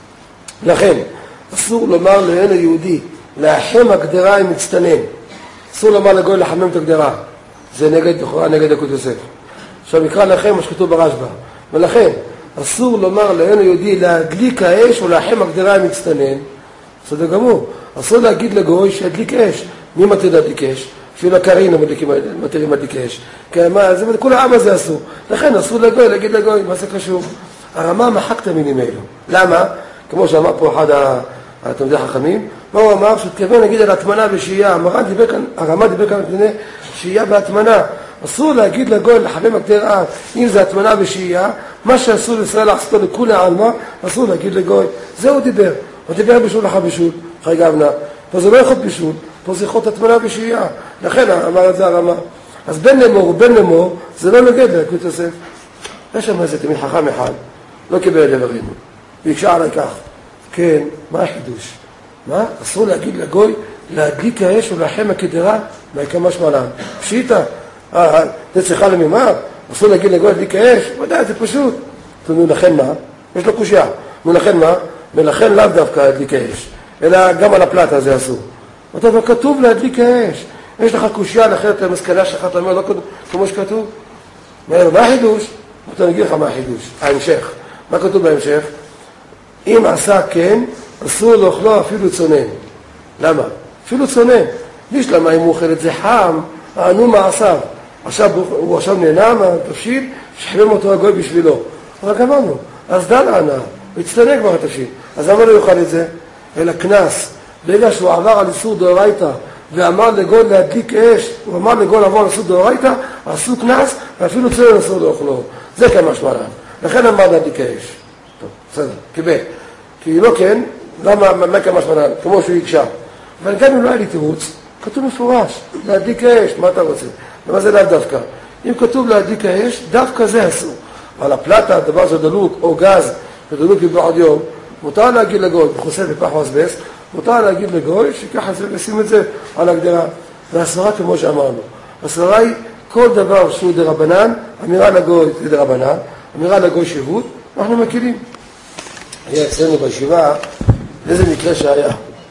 לכן, אסור לומר לעין היהודי, לאחם הגדרה עם מצטנן. אסור לומר לגוי לחמם את הגדרה. זה נגד, לכאורה נגד ילקוט יוסף. עכשיו נקרא לכם מה שכתוב ברשב"א. ולכן, אסור לומר לעין היהודי להדליק האש או לאחם הגדרה עם מצטנן. בסדר גמור. אסור להגיד לגוי שידליק אש. מי מתיר להדליק אש? אפילו הקרינה מתירים להדליק אש. כי מה, זה כל העם הזה אסור. לכן אסור לגוי, להגיד לגוי, מה זה קשור? הרמה מחק את המילים האלו. למה? כמו שאמר פה אחד התלמידי החכמים, מה הוא אמר? שתכוון להגיד על התמנה ושהייה. הרמה דיבר כאן מפני שהייה בהתמנה. אסור להגיד לגוי לחמם הגדרה, אם זה התמנה ושהייה, מה שאסור לישראל לעשותו לכולי עלמא, אסור להגיד לגוי. זה הוא דיבר. הוא דיבר בישול לך בישול, חי גבנה. פה זה לא יכול בישול, פה זה יכול התמנה ושהייה. לכן אמר את זה הרמה. אז בין לאמור ובין לאמור, זה לא נוגד לילקוט יוסף. יש שם איזה תמיד חכם אחד, לא קיבל את דברינו. והקשה עליי כך, כן, מה החידוש? מה? אסור להגיד לגוי, להדליק האש ולאחם הקדרה, מה יקרה משמע להם? פשיטה, אה, זה צריכה למימה? אסור להגיד לגוי להדליק האש? ודאי, זה פשוט. נו, לכן מה? יש לו קושיה. נו, לכן מה? ולכן לאו דווקא להדליק האש, אלא גם על הפלטה זה אסור. אבל כתוב להדליק האש. יש לך קושיה, לכן את המסקנה שלך, אתה אומר, לא כמו שכתוב. מה החידוש? אתה נגיד לך מה החידוש, ההמשך. מה כתוב בהמשך? אם עשה כן, אסור לאוכלו אפילו צונן. למה? אפילו צונן. יש למה אם הוא אוכל את זה חם, ענו מעשיו. עכשיו הוא עכשיו נהנה מהתבשיל, שחמם אותו הגוי בשבילו. אבל גמרנו, אז דן ענה, הוא הצטנק כבר התבשיל. אז למה לא יאכל את זה? אלא כנס. ברגע שהוא עבר על איסור דאורייתא, ואמר לגוי להדליק אש, הוא אמר לגוי לעבור לסעוד דאורייתא, עשו כנס, ואפילו צלם לסעוד לאוכלו. זה כמשמע לן. לכן אמר להדליק האש. טוב, בסדר, קיבל. כי לא כן, למה, מה כמשמע לן? כמו שהוא יקשה. אבל גם אם לא היה לי תירוץ, כתוב מפורש, להדליק האש, מה אתה רוצה? ומה זה לאו דווקא? אם כתוב להדליק האש, דווקא זה אסור. אבל הפלטה, דבר שדלוק, או גז, שדלוק מבעוד יום, מותר להגיד לגוי, בחוסה בפח או אסבסט, מותר להגיד לגוי, שככה לשים את זה על הגדרה. והסברה כמו שאמרנו. הסברה היא כל דבר שהוא דרבנן, אמירה לגוי זה דרבנן, אמירה לגוי שירות, אנחנו מכירים. היה אצלנו בישיבה, איזה מקרה שהיה.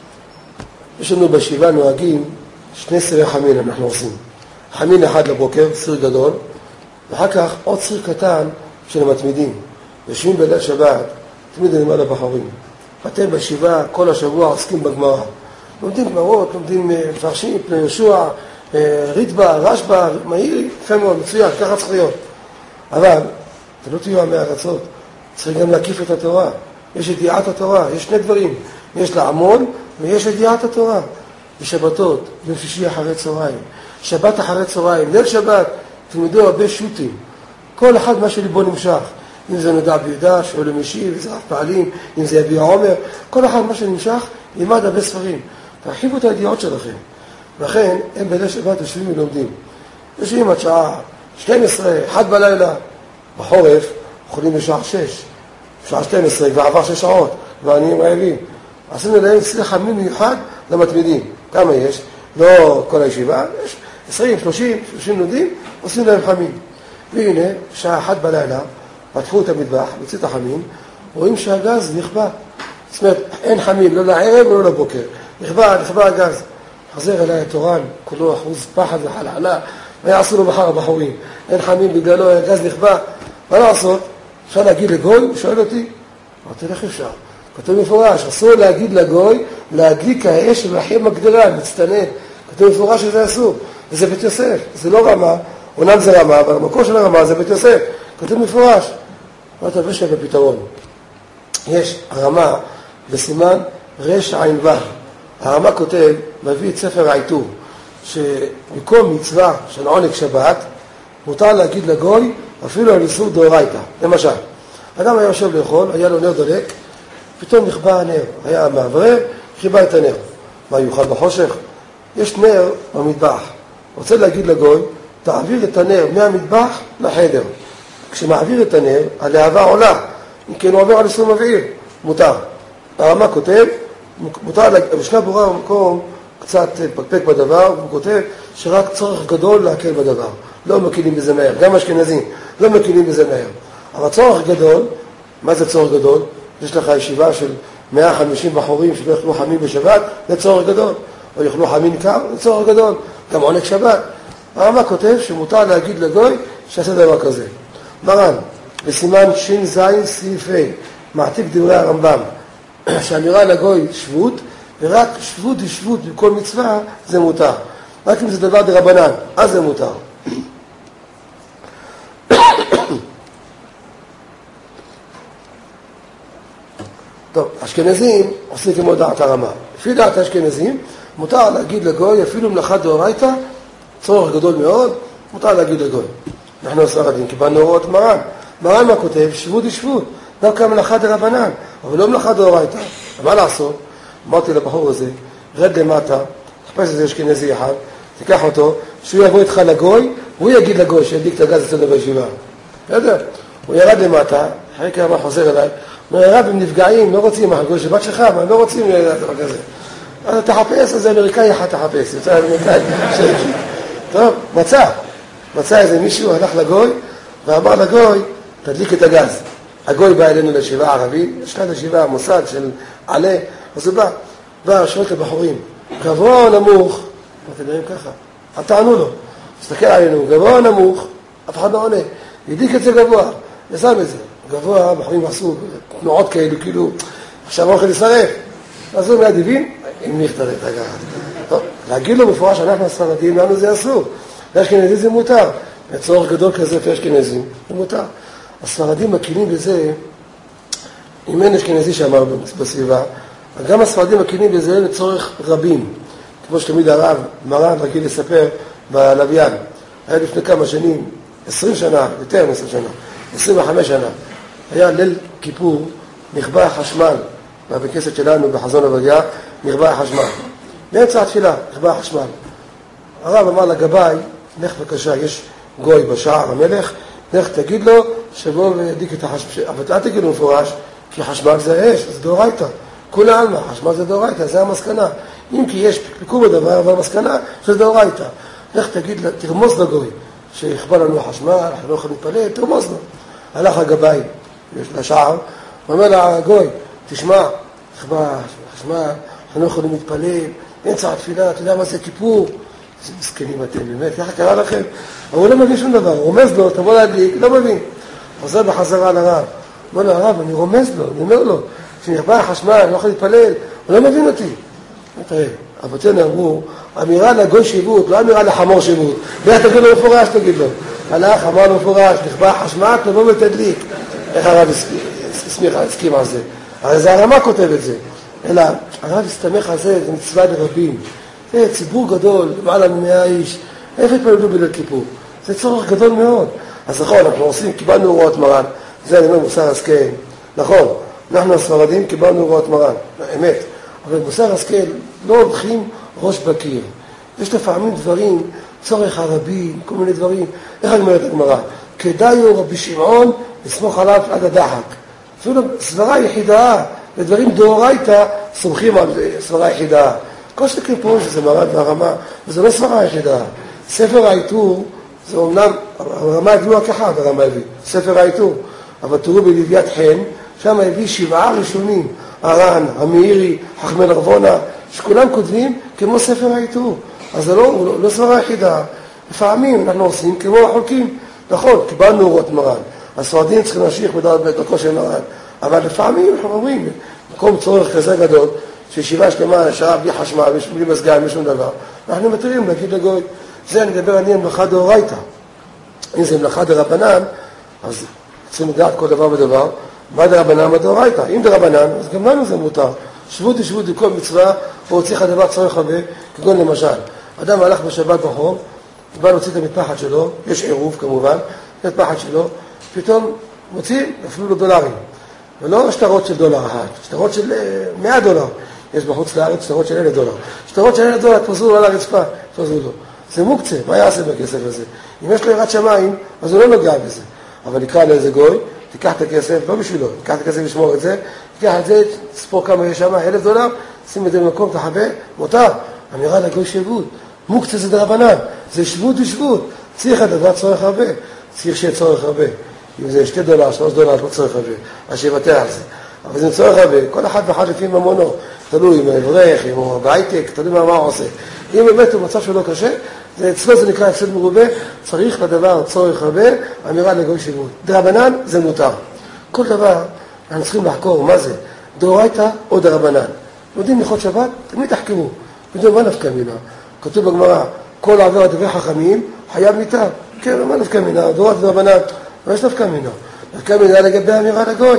יש לנו בישיבה נוהגים שני סירי חמין אנחנו עושים. חמין אחד לבוקר, סיר גדול, ואחר כך עוד סיר קטן של המתמידים. יושבים בליל שבת, תמיד אני אומר לבחורים. אתם בישיבה כל השבוע עוסקים בגמרא. לומדים גמרות, לומדים מפרשים, פני יהושע, ריטב"א, רשב"א, מהיר, יפה מאוד, מצוין, ככה צריך להיות. אבל, אתה לא תהיו עמי ארצות, צריך גם להקיף את התורה. יש ידיעת התורה, יש שני דברים. יש לעמול ויש ידיעת התורה. בשבתות, ביום שישי אחרי צהריים, שבת אחרי צהריים, ליל שבת, תלמדו הרבה שוטים. כל אחד מה שליבו נמשך. אם זה נודע ביהודה, שאול למשיב, זה רב פעלים, אם זה יביע עומר, כל אחד מה שנמשך, ילמד הרבה ספרים. תרחיבו את הידיעות שלכם. לכן, הם בליל שבת יושבים ולומדים. יושבים עד שעה שתים עשרה, אחת בלילה. בחורף, יכולים בשעה שש. שעה שתים עשרה, כבר עבר שש שעות, ואני רעבים. עשינו להם סיר חמין מיוחד למתמידים. כמה יש? לא כל הישיבה, יש עשרים, שלושים, שלושים לומדים, עושים להם חמין. והנה, שעה אחת בלילה, פתחו את המטבח, יוצאים את החמין, רואים שהגז נכבה. זאת אומרת, אין חמין, לא לערב ולא לבוקר. נכבה, נכבה הגז. חזר אליי התורן, כולו אחוז פחד וחלחלה, ויעשו לו מחר הבחורים. אין חמין בגללו, הגז נכבה. מה לעשות? אפשר להגיד לגוי? הוא שואל אותי. אמרתי, איך אפשר? כתוב מפורש, אסור להגיד לגוי, להדליק האש ולהחיים הגדרה, מצטנן. כתוב מפורש שזה אסור. וזה בית יוסף, זה לא רמה, אומנם זה רמה, אבל המקור של הרמה זה בית יוסף. כתוב מפורש. אמרתי, אבל יש לזה פתרון. יש הרמה בסימן רש עין ו'. הרמה כותב, מביא את ספר העיטור, שמקום מצווה של עונג שבת, מותר להגיד לגוי, אפילו על איסור דאורייתא. למשל, אדם היה יושב לאכול, היה לו נר דולק, פתאום נכבה הנר, היה מעברר, חיבה את הנר. מה יוכל בחושך? יש נר במטבח. רוצה להגיד לגוי, תעביר את הנר מהמטבח לחדר. כשמעביר את הנר, הלהבה עולה, אם כן הוא עובר על איסור מבעיר, מותר. הרמה כותב, מותר, משנה ברורה במקום קצת פקפק בדבר, הוא כותב שרק צורך גדול להקל בדבר. לא מקילים בזה מהר, גם אשכנזים, לא מקילים בזה מהר. אבל צורך גדול, מה זה צורך גדול? יש לך ישיבה של מאה וחמישים בחורים שלא יאכלו חמין בשבת, זה צורך גדול. או יאכלו חמין קר, זה צורך גדול. גם עונג שבת. הרמה כותב שמותר להגיד לגוי שעשה דבר כזה. מרן, בסימן שין זין סעיף ה', מעתיק דברי הרמב"ם, שהאמירה לגוי שבות, ורק שבות היא שבות בכל מצווה, זה מותר. רק אם זה דבר דרבנן, אז זה מותר. טוב, אשכנזים עושים כמו דעת הרמה. לפי דעת האשכנזים, מותר להגיד לגוי, אפילו מלאכה דאורייתא, צורך גדול מאוד, מותר להגיד לגוי. אנחנו הספרדים, קיבלנו הוראות מרן. מרן מה כותב? שבות היא שבות. דווקא מלאכה דרבנן, אבל לא מלאכה דאורייתא. מה לעשות? אמרתי לבחור הזה, רד למטה, תחפש איזה אשכנזי אחד, תיקח אותו, שהוא יבוא איתך לגוי, הוא יגיד לגוי שידליק את הגז אצלנו בישיבה. בסדר? הוא ירד למטה, אחרי כמה חוזר אליי, הוא אומר, רב, הם נפגעים, לא רוצים, הגוי שבת שלך, אבל הם לא רוצים לדבר כזה. אז תחפש, אז אמריקאי אחד תחפש, יוצא אמריקאי שרקי. טוב, מצא. מצא איזה מישהו, הלך לגוי, ואמר לגוי, תדליק את הגז. הגוי בא אלינו לישיבה ערבית, יש כאן לישיבה, מוסד של עלה, אז הוא בא, בא, שואל את הבחורים, גבוה או נמוך? אתם יודעים ככה, אל תענו לו, תסתכל עלינו, גבוה או נמוך? אף אחד לא עונה, ידיק את זה גבוה, ושם את זה, גבוה, הבחורים עשו תנועות כאלו, כאילו, עכשיו הולכים לשרף, אז הוא מיד הבין, אם נכתרת, רגע, טוב, להגיד לו מפורש, אנחנו הספרדים, לנו זה אסור, לאשכנזים זה מותר, לצורך גדול כזה לאשכנזים, זה מותר. הספרדים מקילים בזה, אם אין אשכנזי שאמר בסביבה, גם הספרדים מקילים בזה לצורך רבים. כמו שתמיד הרב, מרן רגיל לספר בלוויין. היה לפני כמה שנים, עשרים שנה, יותר מ-עשרים שנה, עשרים וחמש שנה, היה ליל כיפור, נכבה החשמל, בבית שלנו בחזון עובדיה, נכבה החשמל. באמצע התפילה, נכבה החשמל. הרב אמר לגבאי, לך בבקשה, יש גוי בשער המלך, לך תגיד לו שבוא וידיק את החשמל. אבל אל תגיד לו מפורש, כי חשמל זה אש, זה דאורייתא. כולי עלמא, חשמל זה דאורייתא, זה המסקנה. אם כי יש פיקפיקו בדבר, אבל המסקנה שזה דאורייתא. לך תגיד, תרמוז לגוי, שיכבה לנו החשמל, אנחנו לא יכולים להתפלל, תרמוז לו. הלך הגבאי לשער, ואומר לגוי, תשמע, נכבה החשמל, אנחנו לא יכולים להתפלל, באמצע התפילה, אתה יודע מה זה כיפור? איזה מסכנים אתם, באמת, ככה קרה לכם? אבל הוא לא מבין שום דבר, הוא רומז לו, תבוא להדליק, לא מבין. חוזר בחזרה לרב, אומר לו, הרב, אני רומז לו, אני אומר לו, כשנכבה החשמל, אני לא יכול להתפלל, הוא לא מבין אותי. תראה, אבותינו אמרו, אמירה לגוי שיבוט, לא אמירה לחמור שיבוט. ואיך תגיד לו מפורש, תגיד לו. הלך, אמר לו מפורש, נכבה החשמל, תבוא ותדליק. איך הרב הסכים על זה? הרי זה הרמה כותב את זה. אלא, הרב הסתמך על זה, זה מצווה לרבים. זה ציבור גדול, למעלה ממאה איש. איפה התפללו בליל כיפור? זה צורך גדול מאוד. אז נכון, אנחנו עושים, קיבלנו הוראות מרן. זה אני אומר מוסר השכל. נכון, אנחנו הספרדים קיבלנו הוראות מרן. אמת. אבל מוסר השכל לא הולכים ראש בקיר. יש לפעמים דברים, צורך הרבים, כל מיני דברים. איך אני אומרת הגמרא? כדאיו רבי שמעון לסמוך עליו עד הדחק. אפילו סברה יחידה, ודברים דאורייתא סומכים על סברה יחידה. כל שתקרים פה שזה מרד והרמה, וזה לא סברה יחידה. ספר העיטור, זה אומנם, הרמה הביאו רק אחד, הרמה הביא, ספר העיטור. אבל תראו בלוויית חן, שם הביא שבעה ראשונים, הר"ן, המאירי, חכמי נרבונה, שכולם כותבים כמו ספר העיטור. אז זה לא, לא, לא סברה יחידה. לפעמים אנחנו עושים כמו החולקים. נכון, קיבלנו אורות מרן. הספרדים צריכים להמשיך בדרכו של מרן. אבל לפעמים אנחנו אומרים, במקום צורך כזה גדול, שישיבה שלמה שעה בלי חשמל, בלי מזגן, בלי שום דבר, אנחנו מתירים להגיד לגוי. זה אני מדבר אני מלאכה דאורייתא. אם זה מלאכה דרבנן, אז צריכים לדעת כל דבר ודבר, מה דרבנן מה דאורייתא. אם דרבנן, אז גם לנו זה מותר. שבו תשבו דכל מצווה, או הוציא לך דבר צורך הרבה, כגון למשל. אדם הלך בשבת ברחוב, בא להוציא את המטפחת שלו, יש עירוב כמובן, את המטפחת שלו, פתאום מוציא אפילו לו דולרים. ולא שטרות של דולר אחת, שטרות של מאה דולר. יש בחוץ לארץ שטרות של אלף דולר. שטרות של אלף דולר, תפזרו לו על הרצפה, תפזרו לו. זה מוקצה, מה יעשה בכסף הזה? אם יש לו יראת שמיים, אז הוא לא נוגע בזה. אבל נקרא לאיזה גוי, תיקח את הכסף, לא בשבילו, תיקח את הכסף לשמור את זה, תיקח את זה, תספור כמה יש שם, אלף דולר, שים את זה במקום, תחבא, מותר. אמירה לגוי שבות. מוקצה זה דרבנן, זה שבות ושבות. צריך הדבר צורך הרבה, צריך שיהיה צורך הרבה. אם זה שתי דולר, שלוש דולר, לא צורך הרבה, אז שיוותר על זה. אבל זה צורך הרבה, כל אחד ואחד לפי ממונו, תלוי אם הוא אברך, אם הוא בהייטק, תלוי מה, מה הוא עושה. אם באמת הוא מצב שלא קשה, זה, אצלו זה נקרא הפסד מרובה, צריך לדבר צורך הרבה, אמירה לגוי שבות. דרבנן זה מותר. כל דבר, אנחנו צריכים לחקור מה זה, דאורייתא או דרבנן. יודעים ללכות שבת, תמיד תחקרו. יודעים מה נפקא מינה. כתוב בגמרא, כל העבר דברי חכמים, חייב מיתה. כן, מה נפקא מינה? דאורייתא דרבנן. מה יש נפקא מינה? נפקא מינה לגבי אמירה לגוי.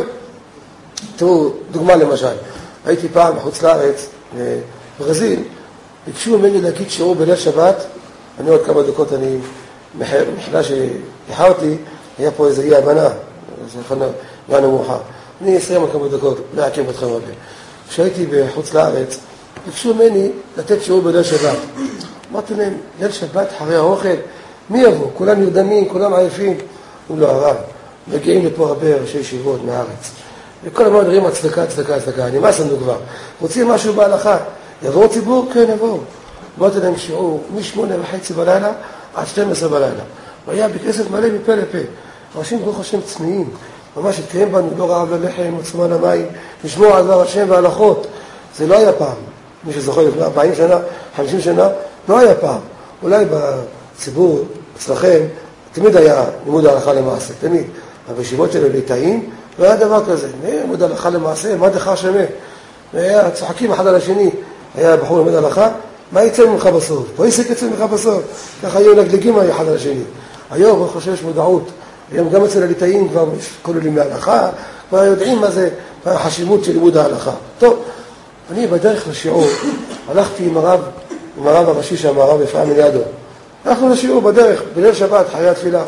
תראו, דוגמה למשל, הייתי פעם בחוץ לארץ, בברזיל, ביקשו ממני להגיד שיעור בליל שבת, אני עוד כמה דקות, אני, מחילה שהחרתי, היה פה איזו אי הבנה, זה יכול להיות מאוחר. אני אסיים עוד כמה דקות, לא אעכב אתכם הרבה. כשהייתי בחוץ לארץ, ביקשו ממני לתת שיעור בליל שבת. אמרתי להם, ליל שבת, אחרי האוכל, מי יבוא? כולם נרדמים, כולם עייפים. הוא לא הרב, מגיעים לפה הרבה ראשי ישיבות מהארץ. וכל הזמן מדברים הצדקה, הצדקה, הצדקה. נמאס לנו כבר. רוצים משהו בהלכה. יבואו ציבור? כן, יבואו. באתי להם שיעור משמונה וחצי בלילה עד שתים עשרה בלילה. והיה בכנסת מלא מפה לפה. אנשים ברוך השם צמאים. ממש התקיים בנו, לא רעב ללחם, עוצמה למים, לשמור על דבר השם וההלכות. זה לא היה פעם. מי שזוכר לפני ארבעים שנה, חמישים שנה, לא היה פעם. אולי בציבור, אצלכם, תמיד היה לימוד ההלכה למעשה, תמיד. אבל בישיבות של הליטאים, לא היה דבר כזה. לימוד ההלכה למעשה, מה דחה שמה? והיה צוחקים אחד על השני. היה בחור לימוד ההלכה, מה יצא ממך בסוף? פה יצא יצא ממך בסוף. ככה היו נגלגים אחד על השני. היום אני חושב שיש מודעות. היום גם אצל הליטאים כבר כוללים להלכה, כבר יודעים מה זה החשיבות של לימוד ההלכה. טוב, אני בדרך לשיעור, הלכתי עם הרב עם הרב הראשי שם, הרב אפרים אלידו. הלכנו לשיעור בדרך, בליל שבת, חיי התפילה.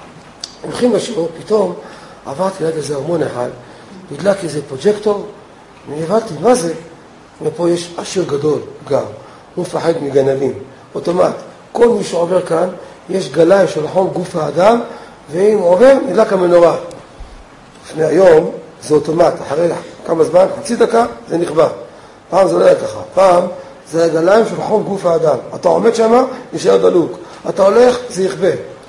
הולכים לשיעור, פתאום עברתי ליד איזה ארמון אחד, נדלק איזה פרוג'קטור, והבנתי, מה זה? ופה יש עשיר גדול, גר, הוא מפחד מגנבים, אוטומט. כל מי שעובר כאן, יש גלאי של חום גוף האדם, ואם עובר, נדלק המנורה. לפני היום, זה אוטומט, אחרי כמה זמן, חצי דקה, זה נכבה. פעם זה לא היה ככה, פעם זה הגליים של חום גוף האדם. אתה עומד שם, נשאר דלוק. אתה הולך, זה יכבה.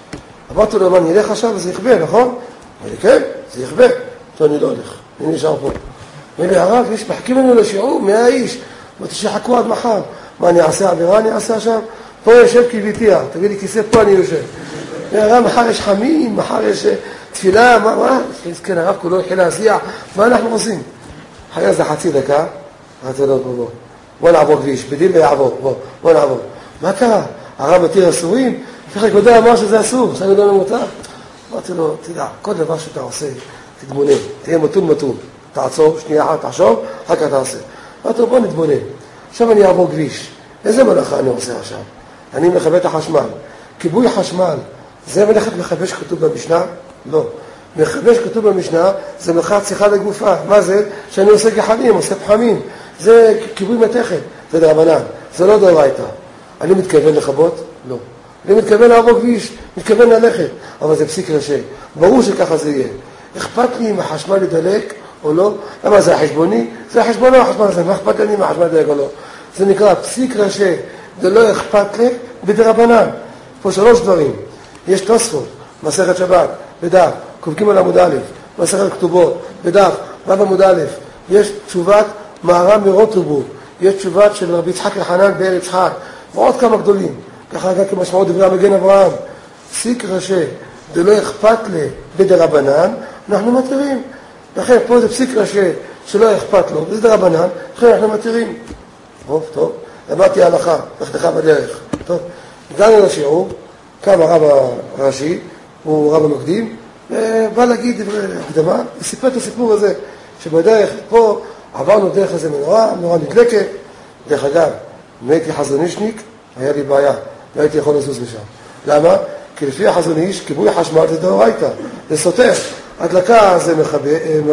אמרתי לו, מה, אני אלך עכשיו וזה יכבה, נכון? אמר לי, כן, זה יכבה. טוב, אני לא הולך, אני נשאר פה. אמר לי, הרב, יש מחכים לנו לשיעור, מאה איש. אמרתי, שחכו עד מחר. מה, אני אעשה עבירה, אני אעשה עכשיו? פה יושב כביתיה, תביא לי כיסא, פה אני יושב. הרב, מחר יש חמים, מחר יש תפילה, מה, מה? כן, הרב כולו התחיל להזיע, מה אנחנו עושים? אחרי זה חצי דקה, אמרתי לו, בוא, בוא, בוא נעבור כביש, בדין ויעבור, בוא, בוא נעבור. מה קרה? הרב מתיר אסורים? ככה יודע אמר שזה אסור, עכשיו יודע ממותר. אמרתי לו, תדע, כל דבר שאתה עושה, תתבונן, תהיה מתון מתון. תעצור, שנייה אחת, תחשוב, אחר כך תעשה. אמרתי לו, בוא נתבונן. עכשיו אני אעבור כביש. איזה מלאכה אני עושה עכשיו? אני מכבה את החשמל. כיבוי חשמל, זה מלאכת מכבה שכתוב במשנה? לא. מכבה שכתוב במשנה, זה מלאכת שיחה לגופה. מה זה? שאני עושה גחלים, עושה פחמים. זה כיבוי מתכת, זה דרבנן. זה לא דאורייתא. אני מתכוון לכבות? לא. אני מתכוון לעבור כביש, מתכוון ללכת, אבל זה פסיק ראשי. ברור שככה זה יהיה. אכפת לי אם החשמל ידלק או לא? למה זה החשבוני? זה החשבון או החשמל הזה, מה אכפת לי אם החשמל ידלק או לא? זה נקרא פסיק ראשי, זה לא אכפת לי בדרבנן. פה שלוש דברים. יש תוספות, מסכת שבת, בדף, קובקים על עמוד א', מסכת כתובות, בדף, רב עמוד א', יש תשובת מהר"ם מרוטרבורג, יש תשובת של רבי יצחק אלחנן באר יצחק, ועוד כמה גדולים. ככה גם כמשמעות דברי המגן אברהם. פסיק ראשי, זה לא אכפת לי בדרבנן, אנחנו מתירים. לכן פה זה פסיק ראשי שלא אכפת לו, וזה דרבנן, לכן אנחנו מתירים. טוב, טוב, למדתי ההלכה, לכתך בדרך. טוב, הגענו לשיעור, קם הרב הראשי, הוא רב המקדים, ובא להגיד דברי הקדמה, וסיפר את הסיפור הזה, שבדרך פה עברנו דרך איזה מנורה, מנורה נדלקת. דרך אגב, אם הייתי חזון אישניק, היה לי בעיה, לא הייתי יכול לזוז משם. למה? כי לפי החזון איש, כיבוי חשמל זה דאורייתא, זה סותר. הדלקה זה מחבה,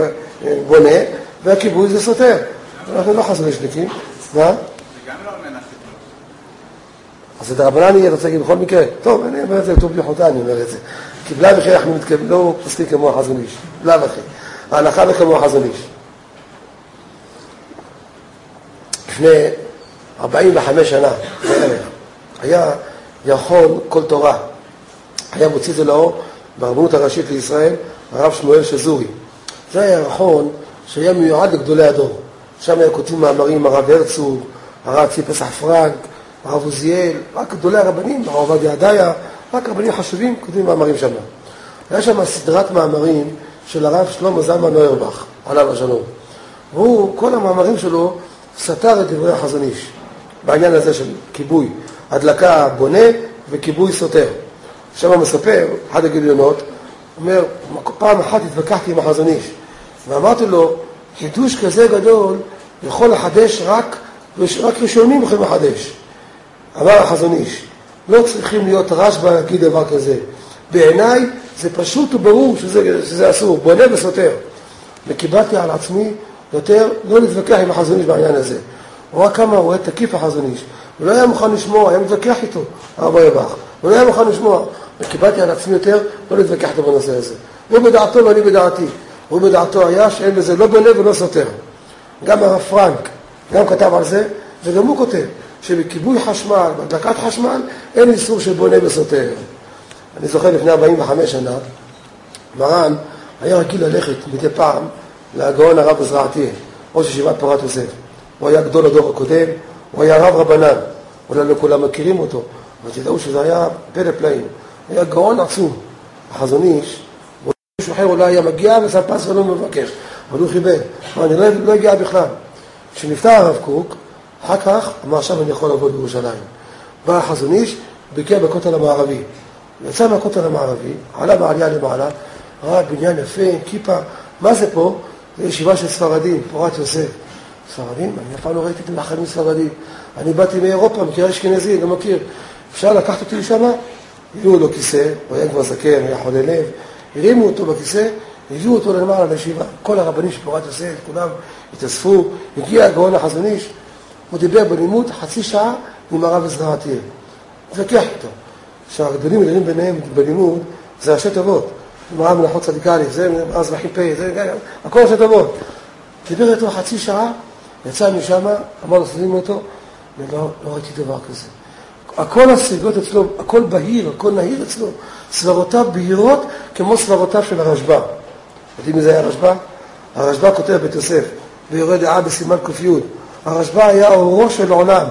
בונה, והכיבוי זה סותר. אנחנו לא חזון אישניקים. מה? זה גם לא על מנת שתלו. אז זה דרבנן יהיה, רוצה להגיד בכל מקרה. טוב, אני אומר את זה, טוב בליחותה, אני אומר את זה. כי בלה וכי אנחנו מתכוונים, לא פסקים כמו החזון איש. בלה וכי. ההלכה וכמו החזון איש. לפני ארבעים וחמש שנה, בערך, היה ירחון כל תורה. היה מוציא את זה לאור ברבנות הראשית לישראל, הרב שמואל שזורי. זה היה ירחון שהיה מיועד לגדולי הדור. שם היה כותבים מאמרים הרב הרצוג, הרב ציפס פרנק, הרב עוזיאל, רק גדולי הרבנים, הרב עובדיה ידעיה, רק רבנים חשובים כותבים מאמרים שם. היה שם סדרת מאמרים של הרב שלמה זלמן אוירבך, עליו השלום. והוא, כל המאמרים שלו, סתר את דברי החזון איש, בעניין הזה של כיבוי, הדלקה בונה וכיבוי סותר. שם מספר, אחד הגיליונות, אומר, פעם אחת התווכחתי עם החזון איש, ואמרתי לו, חידוש כזה גדול יכול לחדש רק, רק ראשונים יכולים לחדש. אמר החזון איש, לא צריכים להיות רשב"א להגיד דבר כזה. בעיניי זה פשוט וברור שזה, שזה אסור, בונה וסותר. וקיבלתי על עצמי יותר לא להתווכח עם החזון איש בעניין הזה. הוא רק כמה רואה תקיף החזון איש. הוא לא היה מוכן לשמוע, היה מתווכח איתו, הרב אוירבך. הוא לא היה מוכן לשמוע. וקיבלתי על עצמי יותר לא להתווכח איתו בנושא הזה. הוא בדעתו ואני בדעתי. הוא בדעתו היה שאין בזה לא בונה ולא סותר. גם הרב פרנק, גם כתב על זה, וגם הוא כותב שבכיבוי חשמל, בהדלקת חשמל, אין איסור שבונה וסותר. אני זוכר לפני ארבעים וחמש שנה, מרן היה רגיל ללכת מדי פעם להגאון הרב עזרעתיאל, ראש ישיבת פורת יוסף. הוא היה גדול הדור הקודם, הוא היה רב רבנן, אולי לא כולם מכירים אותו, אבל תדעו שזה היה פלא פלאים. הוא היה גאון עצום. החזון איש, מישהו אחר אולי היה מגיע וספס ולא מבקש, אבל הוא חיבל. אבל אני לא, לא הגיע בכלל. כשנפטר הרב קוק, אחר כך אמר, עכשיו אני יכול לעבוד בירושלים. בא החזון איש, ביקר בכותל המערבי. יצא מהכותל המערבי, עלה בעלייה למעלה, ראה בניין יפה, כיפה, מה זה פה? זה ישיבה של ספרדים, פורת יוסף. ספרדים? אני אף פעם לא ראיתי את מאכלים ספרדים. אני באתי מאירופה, מכיר אשכנזי, לא מכיר. אפשר לקחת אותי לשם? הביאו לו כיסא, הוא היה כבר זקן, היה חולה לב, הרימו אותו בכיסא, הביאו אותו למעלה לישיבה. כל הרבנים שפורת יוסף, כולם התאספו, הגיע הגאון החזון איש, הוא דיבר בלימוד חצי שעה עם הרב עזרא עטיה. התווכח איתו. שהגדולים מדברים ביניהם בלימוד, זה ראשי תיבות. מראה מלאכות צדיקלי, זה אז רחי פה, זה הכל ראשי תיבות. דיבר איתו חצי שעה, יצא משם, אמר לו סלימים אותו, ולא לא ראיתי דבר כזה. הכל הסגות אצלו, הכל בהיר, הכל נהיר אצלו. סברותיו בהירות כמו סברותיו של הרשב"א. יודעים מי זה היה הרשב"א? הרשב"א כותב בית יוסף, ויורה דעה בסימן ק"י. הרשב"א היה אורו של עולם.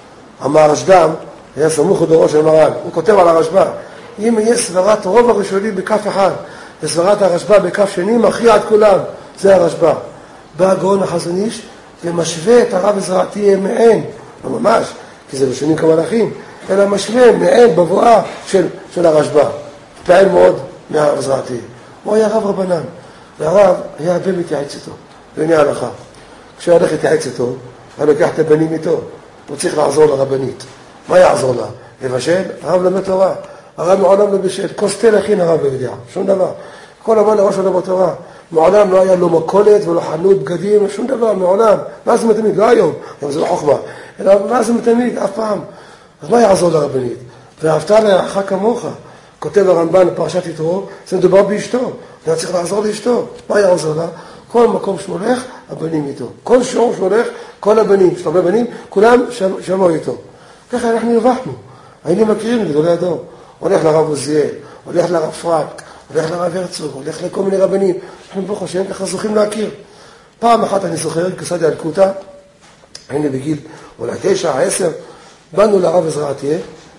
המהרשד"ם היה סמוך את אורו של מרן. הוא כותב על הרשב"א, אם יהיה סברת רוב הראשונים בכף אחד, וסברת הרשב"א בכף שני, מכריע את כולם. זה הרשב"א. בא הגאון החזון איש ומשווה את הרב עזרא עטיה מעין, לא ממש, כי זה ראשונים כמלאכים, אלא משווה מעין בבואה של, של הרשב"א. פעל מאוד מהרב עזרא עטיה. הוא היה רב רבנן, והרב היה הרבה מתייעץ איתו, בעיני ההלכה. כשהוא הולך להתייעץ איתו, הוא לוקח את הבנים איתו, הוא צריך לעזור לרבנית. מה יעזור לה? לבשל? הרב למד תורה. הרב מעולם לא בשל, כוס תה להכין הרב לא יודע, שום דבר. כל הזמן הראש שלו בתורה. מעולם לא היה לו מכולת ולא חנות בגדים, שום דבר, מעולם. מה זה מתמיד? לא היום, היום זה לא חוכמה. אלא מה זה מתמיד? אף פעם. אז מה יעזור לרבנית? ואהבת לרעך כמוך. כותב הרמב"ן בפרשת יתרו, זה מדובר באשתו. אני צריך לעזור לאשתו. מה יעזור לה? כל מקום שהוא הולך, הבנים איתו. כל שיעור שהוא הולך, כל הבנים, יש הרבה בנים, כולם שמעו איתו. ככה אנחנו הרווחנו. היינו מכירים לגדולי הדור. הולך לרב עוזיאל, הולך לרב פרנק, הולך לרב הרצוג, הולך לכל מיני רבנים. אנחנו ברוך השם ככה זוכים להכיר. פעם אחת אני זוכר, כסעתי על קוטה, היינו בגיל אולי תשע, עשר, באנו לרב עזרא עטיה,